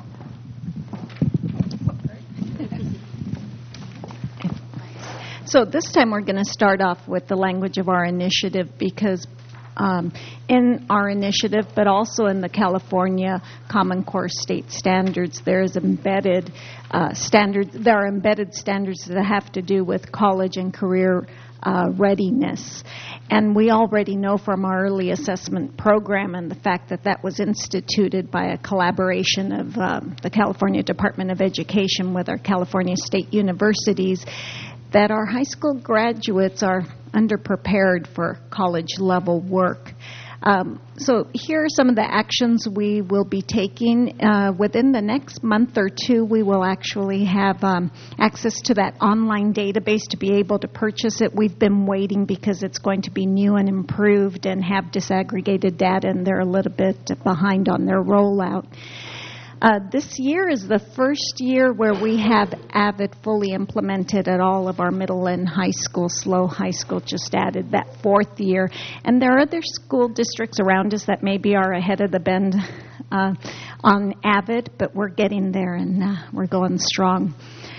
So this time we're going to start off with the language of our initiative, because in our initiative, but also in the California Common Core State Standards, there are embedded standards that have to do with college and career readiness. And we already know from our early assessment program and the fact that that was instituted by a collaboration of the California Department of Education with our California State Universities, that our high school graduates are underprepared for college-level work. So here are some of the actions we will be taking. Within the next month or 2, we will actually have access to that online database to be able to purchase it. We've been waiting because it's going to be new and improved and have disaggregated data, and they're a little bit behind on their rollout. This year is the first year where we have AVID fully implemented at all of our middle and high school. SLO High School just added that 4th year. And there are other school districts around us that maybe are ahead of the bend on AVID, but we're getting there and we're going strong.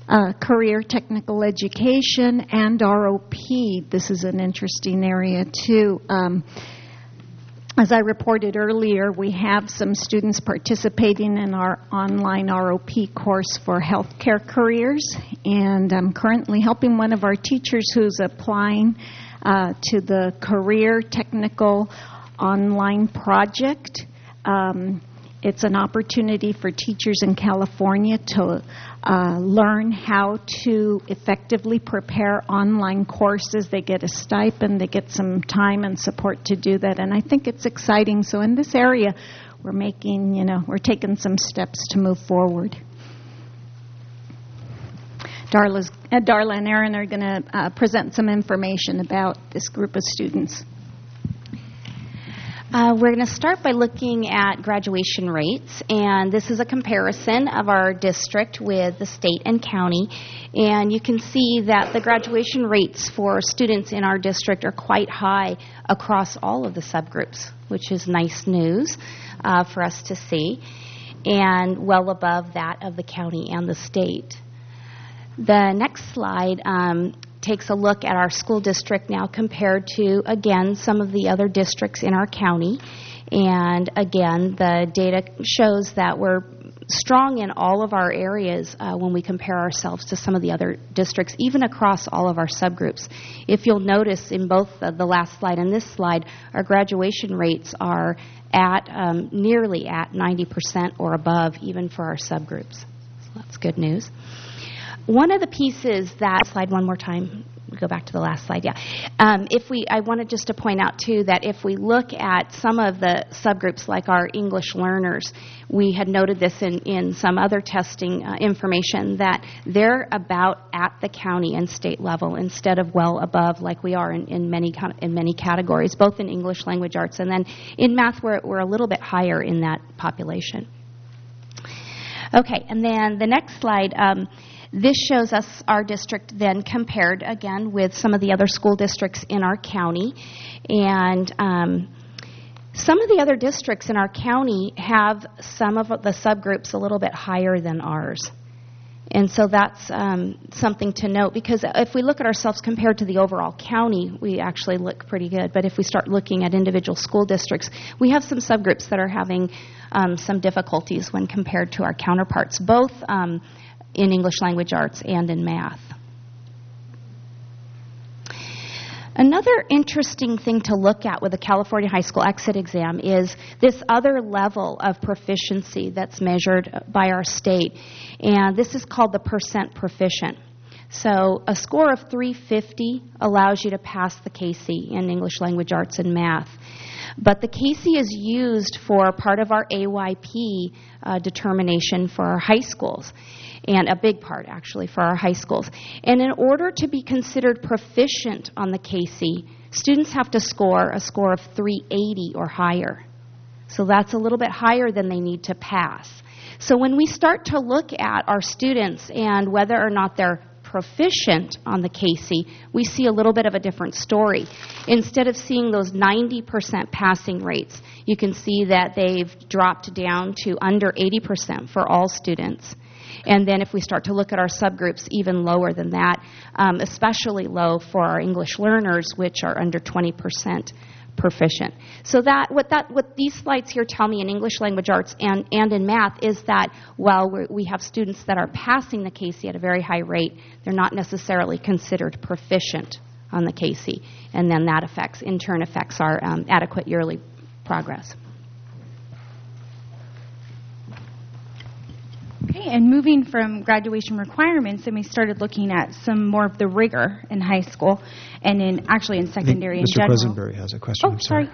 career technical education, and ROP. This is an interesting area, too. As I reported earlier, we have some students participating in our online ROP course for healthcare careers, and I'm currently helping one of our teachers who's applying to the Career Technical Online Project. It's an opportunity for teachers in California to learn how to effectively prepare online courses. They get a stipend, they get some time and support to do that, and I think it's exciting. So in this area, we're taking some steps to move forward. Darla and Aaron are going to present some information about this group of students. We're going to start by looking at graduation rates, and this is a comparison of our district with the state and county. And you can see that the graduation rates for students in our district are quite high across all of the subgroups, which is nice news for us to see, and well above that of the county and the state. The next slide takes a look at our school district now compared to, again, some of the other districts in our county. And again, the data shows that we're strong in all of our areas when we compare ourselves to some of the other districts, even across all of our subgroups. If you'll notice in both the last slide and this slide, our graduation rates are at nearly at 90% or above, even for our subgroups. So that's good news. One of the pieces that, slide one more time, go back to the last slide, yeah. I wanted just to point out, too, that if we look at some of the subgroups like our English learners, we had noted this in some other testing information, that they're about at the county and state level instead of well above like we are in many categories, both in English language arts and then in math we're a little bit higher in that population. Okay, and then the next slide, this shows us our district then compared, again, with some of the other school districts in our county. And some of the other districts in our county have some of the subgroups a little bit higher than ours. And so that's something to note, because if we look at ourselves compared to the overall county, we actually look pretty good. But if we start looking at individual school districts, we have some subgroups that are having some difficulties when compared to our counterparts, both in English language arts and in math. Another interesting thing to look at with the California High School Exit Exam is this other level of proficiency that's measured by our state, and this is called the percent proficient. So a score of 350 allows you to pass the KC in English language arts and math. But the KC is used for part of our AYP determination for our high schools, and a big part, actually, for our high schools. And in order to be considered proficient on the KC, students have to score a score of 380 or higher. So that's a little bit higher than they need to pass. So when we start to look at our students and whether or not they're proficient on the KC, we see a little bit of a different story. Instead of seeing those 90% passing rates, you can see that they've dropped down to under 80% for all students. And then if we start to look at our subgroups, even lower than that, especially low for our English learners, which are under 20% proficient. So what these slides here tell me in English language arts and in math is that while we have students that are passing the KC at a very high rate, they're not necessarily considered proficient on the KC. And then that in turn affects our adequate yearly progress. Okay, and moving from graduation requirements, then we started looking at some more of the rigor in high school and in secondary in general. Mr. Presenberry has a question. Oh, sorry.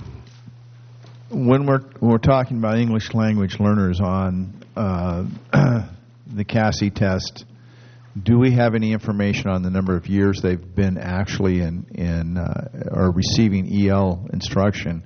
When we're talking about English language learners on the CASI test, do we have any information on the number of years they've been actually in or receiving EL instruction?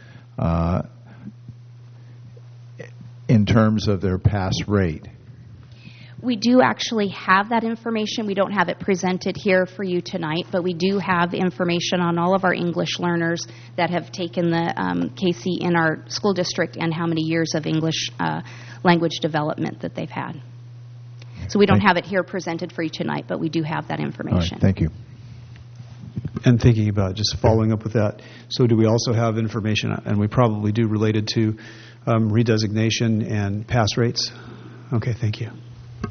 In terms of their pass rate? We do actually have that information. We don't have it presented here for you tonight, but we do have information on all of our English learners that have taken the KC in our school district and how many years of English language development that they've had. So we don't Thank have it here presented for you tonight, but we do have that All information. right, thank you. And thinking about, just following up with that, so do we also have information, and we probably do, related to redesignation and pass rates? Okay, thank you.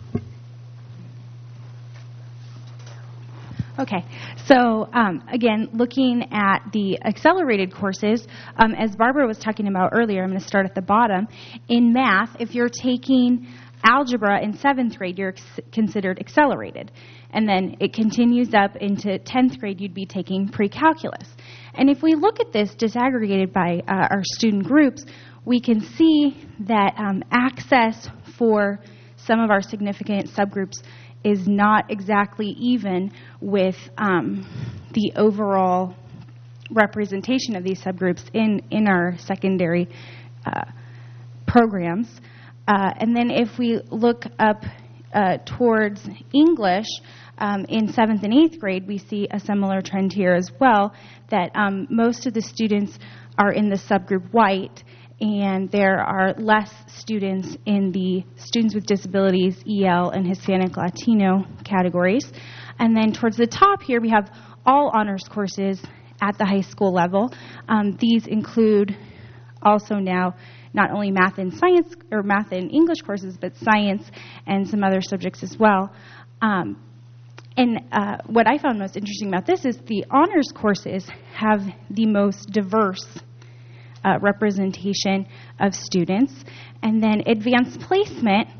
Okay, so again, looking at the accelerated courses, as Barbara was talking about earlier, I'm going to start at the bottom. In math, if you're taking algebra in 7th grade, you're considered accelerated. And then it continues up into 10th grade, you'd be taking pre-calculus. And if we look at this disaggregated by our student groups, we can see that access for some of our significant subgroups is not exactly even with the overall representation of these subgroups in our secondary programs. And then if we look up towards English, in 7th and 8th grade, we see a similar trend here as well, that most of the students are in the subgroup white, and there are less students in the students with disabilities, EL, and Hispanic Latino categories. And then towards the top here, we have all honors courses at the high school level. These include also now not only math and science, or math and English courses, but science and some other subjects as well. And what I found most interesting about this is the honors courses have the most diverse representation of students. And then advanced placement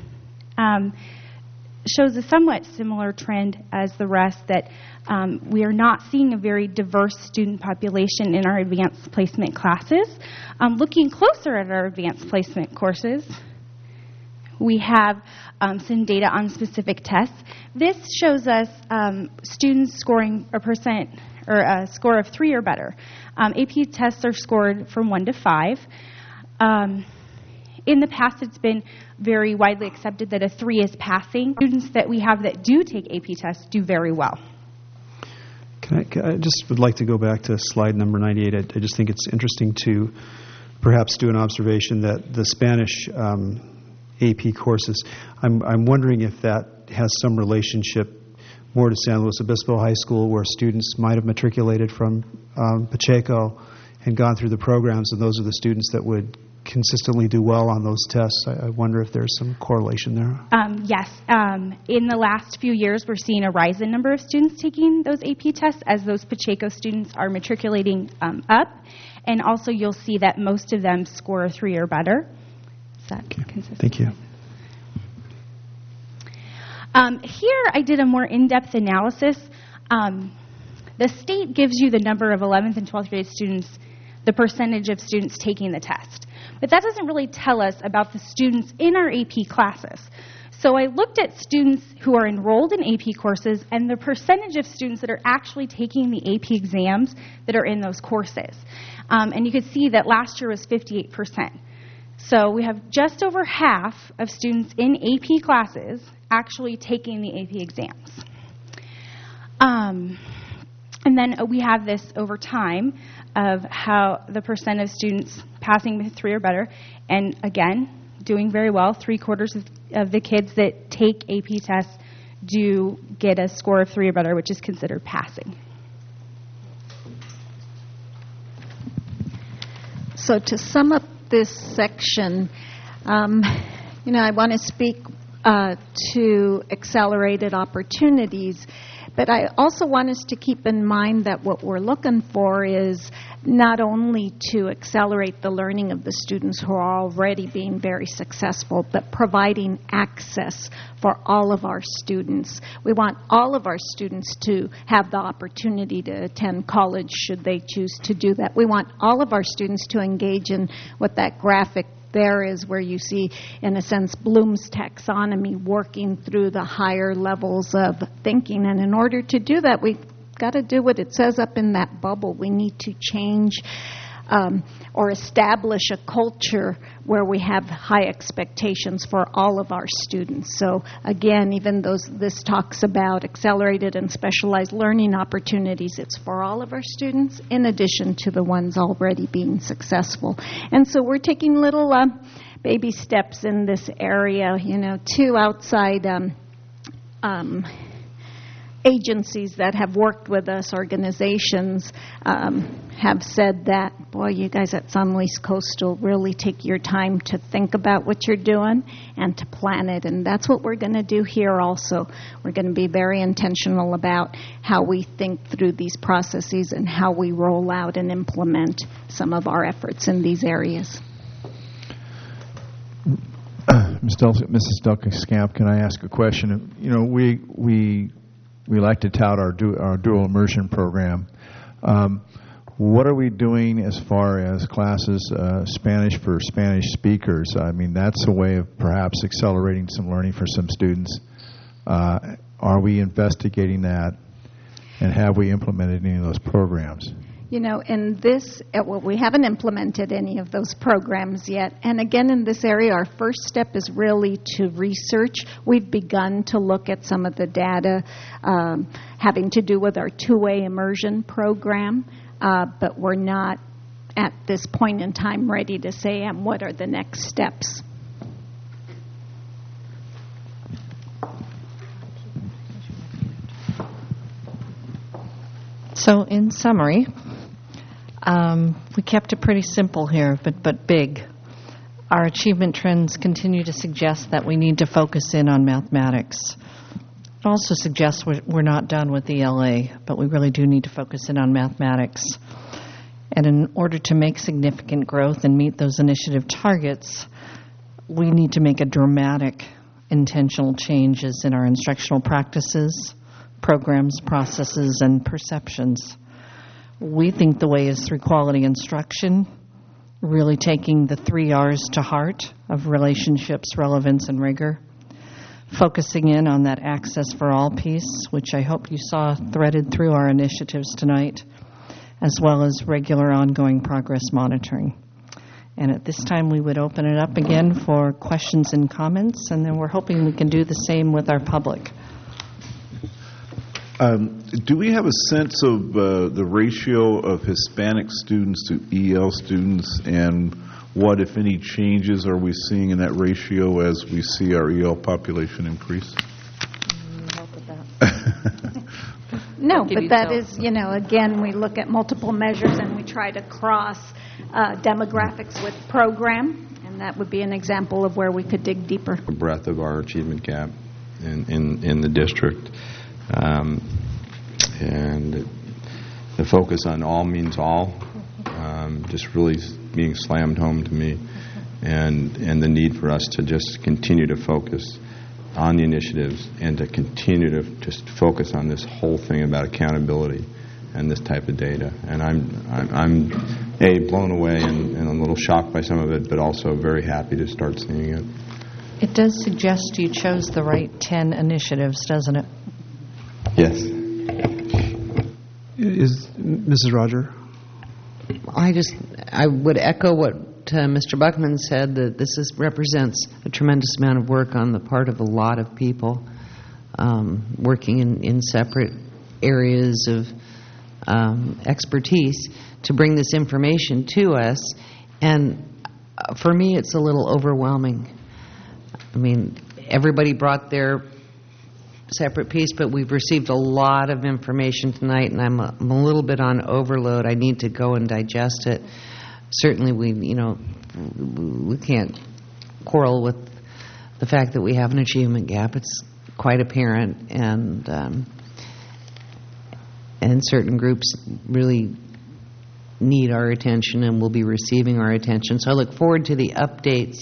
shows a somewhat similar trend as the rest, that we are not seeing a very diverse student population in our advanced placement classes. Looking closer at our advanced placement courses, we have some data on specific tests. This shows us students scoring a percent or a score of 3 or better. AP tests are scored from 1 to 5. In the past, it's been very widely accepted that a 3 is passing. Students that we have that do take AP tests do very well. I just would like to go back to slide number 98. I just think it's interesting to perhaps do an observation that the Spanish AP courses, I'm wondering if that has some relationship more to San Luis Obispo High School, where students might have matriculated from Pacheco and gone through the programs, and those are the students that would consistently do well on those tests. I wonder if there's some correlation there. Yes. In the last few years, we're seeing a rise in number of students taking those AP tests as those Pacheco students are matriculating up. And also you'll see that most of them score a 3 or better. Is that consistent? Thank you. Here I did a more in-depth analysis. The state gives you the number of 11th and 12th grade students, the percentage of students taking the test. But that doesn't really tell us about the students in our AP classes. So I looked at students who are enrolled in AP courses and the percentage of students that are actually taking the AP exams that are in those courses. And you could see that last year was 58%. So we have just over half of students in AP classes actually taking the AP exams. And then we have this over time of how the percent of students passing with 3 or better, and again, doing very well. 3/4 of the kids that take AP tests do get a score of 3 or better, which is considered passing. So to sum up this section, I want to speak to accelerated opportunities, but I also want us to keep in mind that what we're looking for is not only to accelerate the learning of the students who are already being very successful, but providing access for all of our students. We want all of our students to have the opportunity to attend college should they choose to do that. We want all of our students to engage in what that graphic there is, where you see, in a sense, Bloom's taxonomy, working through the higher levels of thinking. And in order to do that, we've got to do what it says up in that bubble. We need to change or establish a culture where we have high expectations for all of our students. So again, even though this talks about accelerated and specialized learning opportunities, it's for all of our students in addition to the ones already being successful. And so we're taking little baby steps in this area. Two outside agencies that have worked with us, organizations, have said that, boy, you guys at San Luis Coastal really take your time to think about what you're doing and to plan it. And that's what we're going to do here also. We're going to be very intentional about how we think through these processes and how we roll out and implement some of our efforts in these areas. Mrs. Delka-Scamp, can I ask a question? We like to tout our dual immersion program. What are we doing as far as classes, Spanish for Spanish speakers? I mean, that's a way of perhaps accelerating some learning for some students. Are we investigating that, and have we implemented any of those programs? In this, we haven't implemented any of those programs yet. And again, in this area, our first step is really to research. We've begun to look at some of the data having to do with our two-way immersion program, but we're not at this point in time ready to say what are the next steps. So in summary, we kept it pretty simple here, but big. Our achievement trends continue to suggest that we need to focus in on mathematics. It also suggests we're not done with ELA, but we really do need to focus in on mathematics. And in order to make significant growth and meet those initiative targets, we need to make a dramatic intentional changes in our instructional practices, programs, processes, and perceptions. We think the way is through quality instruction, really taking the 3 R's to heart of relationships, relevance, and rigor, focusing in on that access for all piece, which I hope you saw threaded through our initiatives tonight, as well as regular ongoing progress monitoring. And at this time, we would open it up again for questions and comments, and then we're hoping we can do the same with our public. Do we have a sense of the ratio of Hispanic students to EL students, and what, if any, changes are we seeing in that ratio as we see our EL population increase? No, but that is, again, we look at multiple measures and we try to cross demographics with program, and that would be an example of where we could dig deeper. The breadth of our achievement gap in the district. And the focus on all means all, just really being slammed home to me, and the need for us to just continue to focus on the initiatives and to continue to just focus on this whole thing about accountability and this type of data. And I'm blown away and a little shocked by some of it, but also very happy to start seeing it. It does suggest you chose the right 10 initiatives, doesn't it? Yes. Is Mrs. Roger? I would echo what Mr. Buckman said, that this represents a tremendous amount of work on the part of a lot of people working in separate areas of expertise to bring this information to us. And for me, it's a little overwhelming. I mean, everybody brought their separate piece, but we've received a lot of information tonight, and I'm a little bit on overload. I need to go and digest it. Certainly, we can't quarrel with the fact that we have an achievement gap. It's quite apparent, and certain groups really need our attention and will be receiving our attention. So I look forward to the updates.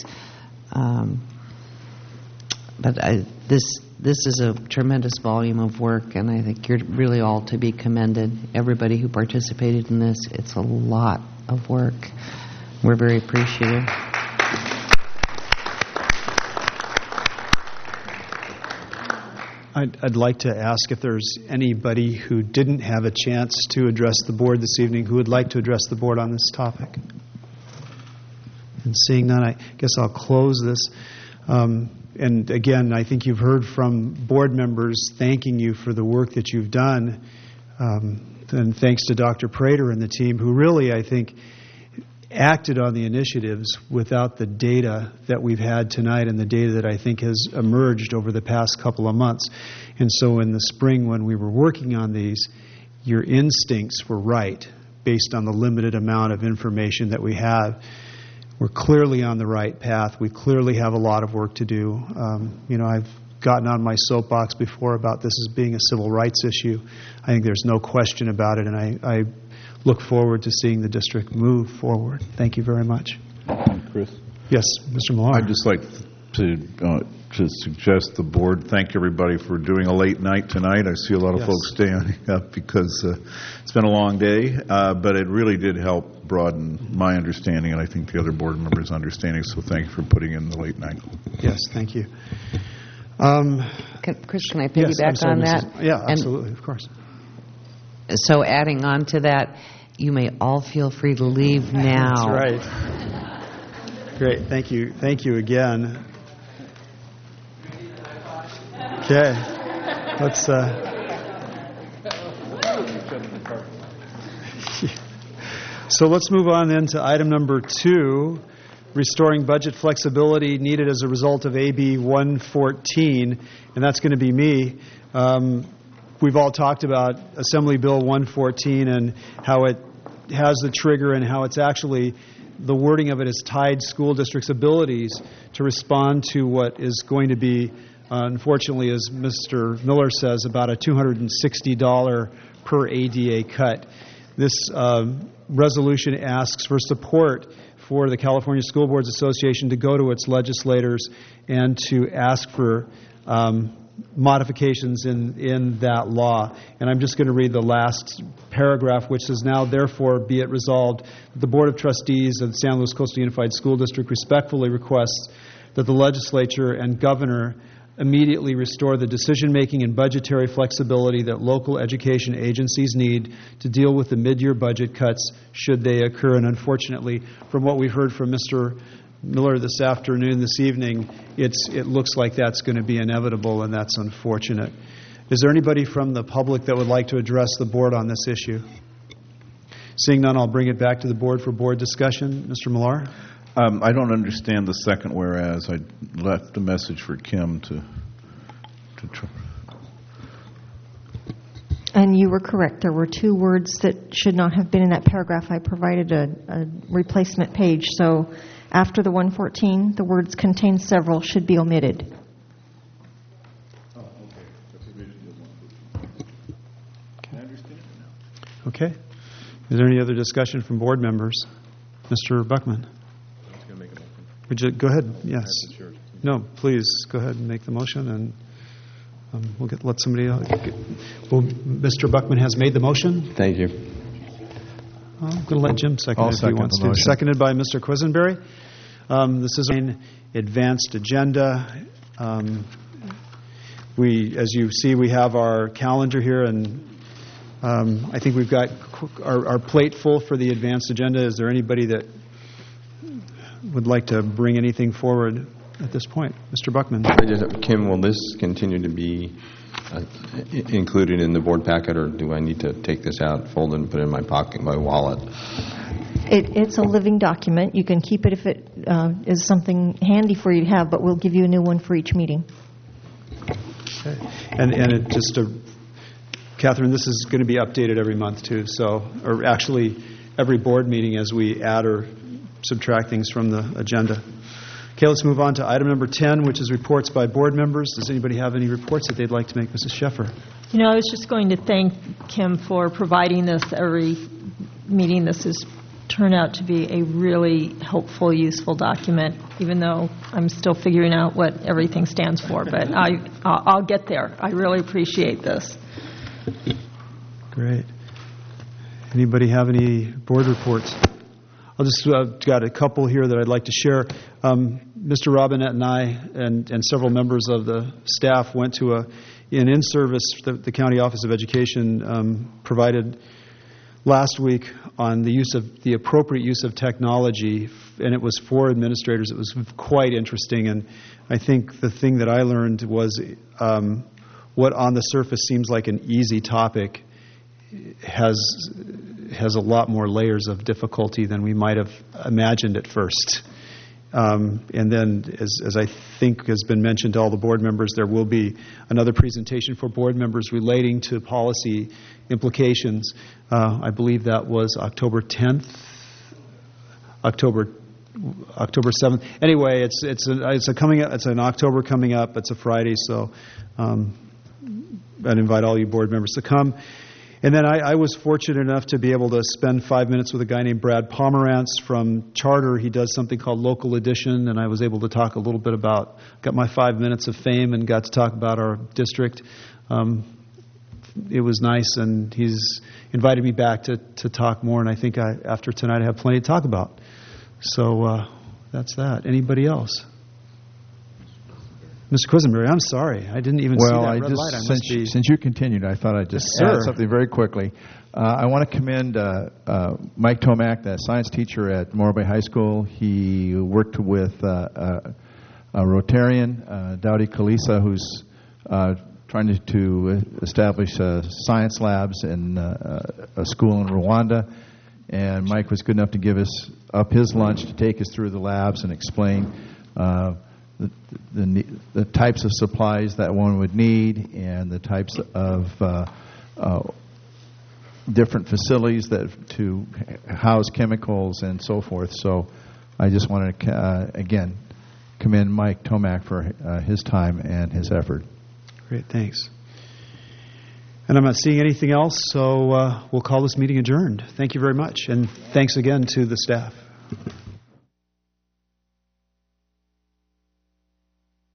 But this is a tremendous volume of work, and I think you're really all to be commended. Everybody who participated in this, it's a lot of work. We're very appreciative. I'd like to ask if there's anybody who didn't have a chance to address the board this evening who would like to address the board on this topic. And seeing none, I guess I'll close this. And again, I think you've heard from board members thanking you for the work that you've done. And thanks to Dr. Prater and the team, who really, I think, acted on the initiatives without the data that we've had tonight and the data that I think has emerged over the past couple of months. And so in the spring when we were working on these, your instincts were right based on the limited amount of information that we have. We're clearly on the right path. We clearly have a lot of work to do. I've gotten on my soapbox before about this as being a civil rights issue. I think there's no question about it, and I look forward to seeing the district move forward. Thank you very much. Chris? Yes, Mr. Millar. I'd just like to suggest the board thank everybody for doing a late night tonight. I see a lot of folks staying up because it's been a long day, but it really did help broaden my understanding, and I think the other board members' understanding, so thank you for putting in the late night. Yes, thank you. Chris, can I piggyback on that? Yeah, absolutely, of course. So adding on to that, you may all feel free to leave now. That's right. Great, thank you. Thank you again. Okay, let's... So let's move on then to item number 2, restoring budget flexibility needed as a result of AB 114, and that's going to be me. We've all talked about Assembly Bill 114 and how it has the trigger and how it's actually, the wording of it has tied school districts' abilities to respond to what is going to be, unfortunately, as Mr. Miller says, about a $260 per ADA cut. This resolution asks for support for the California School Boards Association to go to its legislators and to ask for modifications in that law. And I'm just going to read the last paragraph, which says, now, therefore, be it resolved that the Board of Trustees of the San Luis Coastal Unified School District respectfully requests that the legislature and governor immediately restore the decision-making and budgetary flexibility that local education agencies need to deal with the mid-year budget cuts should they occur. And unfortunately, from what we've heard from Mr. Miller this afternoon, this evening, it looks like that's going to be inevitable, and that's unfortunate. Is there anybody from the public that would like to address the board on this issue? Seeing none, I'll bring it back to the board for board discussion. Mr. Millar? I don't understand the second whereas. I left a message for Kim to try. And you were correct. There were 2 words that should not have been in that paragraph. I provided a replacement page. So after the 114, the words contain several should be omitted. Okay. Is there any other discussion from board members? Mr. Buckman? Would you go ahead? Yes. No, please go ahead and make the motion, and we'll let somebody else. Well, Mr. Buckman has made the motion. Thank you. I'm going to let Jim second it if he wants to. Seconded by Mr. Quisenberry. This is an advanced agenda. As you see, we have our calendar here, and I think we've got our plate full for the advanced agenda. Is there anybody that would like to bring anything forward at this point? Mr. Buckman. Kim, will this continue to be included in the board packet, or do I need to take this out, fold it, and put it in my pocket, my wallet? It's a living document. You can keep it if it is something handy for you to have, but we'll give you a new one for each meeting. Okay. And it just Catherine, this is going to be updated every month too, or actually every board meeting as we add or subtract things from the agenda. Okay, let's move on to item number 10, which is reports by board members. Does anybody have any reports that they'd like to make? Mrs. Sheffer. I was just going to thank Kim for providing this every meeting. This has turned out to be a really helpful, useful document, even though I'm still figuring out what everything stands for. But I'll get there. I really appreciate this. Great. Anybody have any board reports? I'll just got a couple here that I'd like to share. Mr. Robinette and I and several members of the staff went to a an in-service the County Office of Education provided last week on the appropriate use of technology, and it was for administrators. It was quite interesting, and I think the thing that I learned was what on the surface seems like an easy topic has a lot more layers of difficulty than we might have imagined at first. And then, as I think has been mentioned to all the board members, there will be another presentation for board members relating to policy implications. I believe that was October 10th, October 7th. Anyway, it's an October coming up. It's a Friday, so I'd invite all you board members to come. And then I was fortunate enough to be able to spend 5 minutes with a guy named Brad Pomerantz from Charter. He does something called Local Edition, and I was able to talk a little bit about, got my 5 minutes of fame and got to talk about our district. It was nice, and he's invited me back to talk more, and I think after tonight I have plenty to talk about. So that's that. Anybody else? Mr. Quisenberry, I'm sorry. I didn't even see that red light. Since you continued, I thought I'd just add something very quickly. I want to commend Mike Tomac, the science teacher at Morro Bay High School. He worked with a Rotarian, Dowdy Kalisa, who's trying to establish science labs in a school in Rwanda. And Mike was good enough to give us up his lunch to take us through the labs and explain the types of supplies that one would need and the types of different facilities to house chemicals and so forth. So I just wanted to, again, commend Mike Tomac for his time and his effort. Great, thanks. And I'm not seeing anything else, so we'll call this meeting adjourned. Thank you very much, and thanks again to the staff.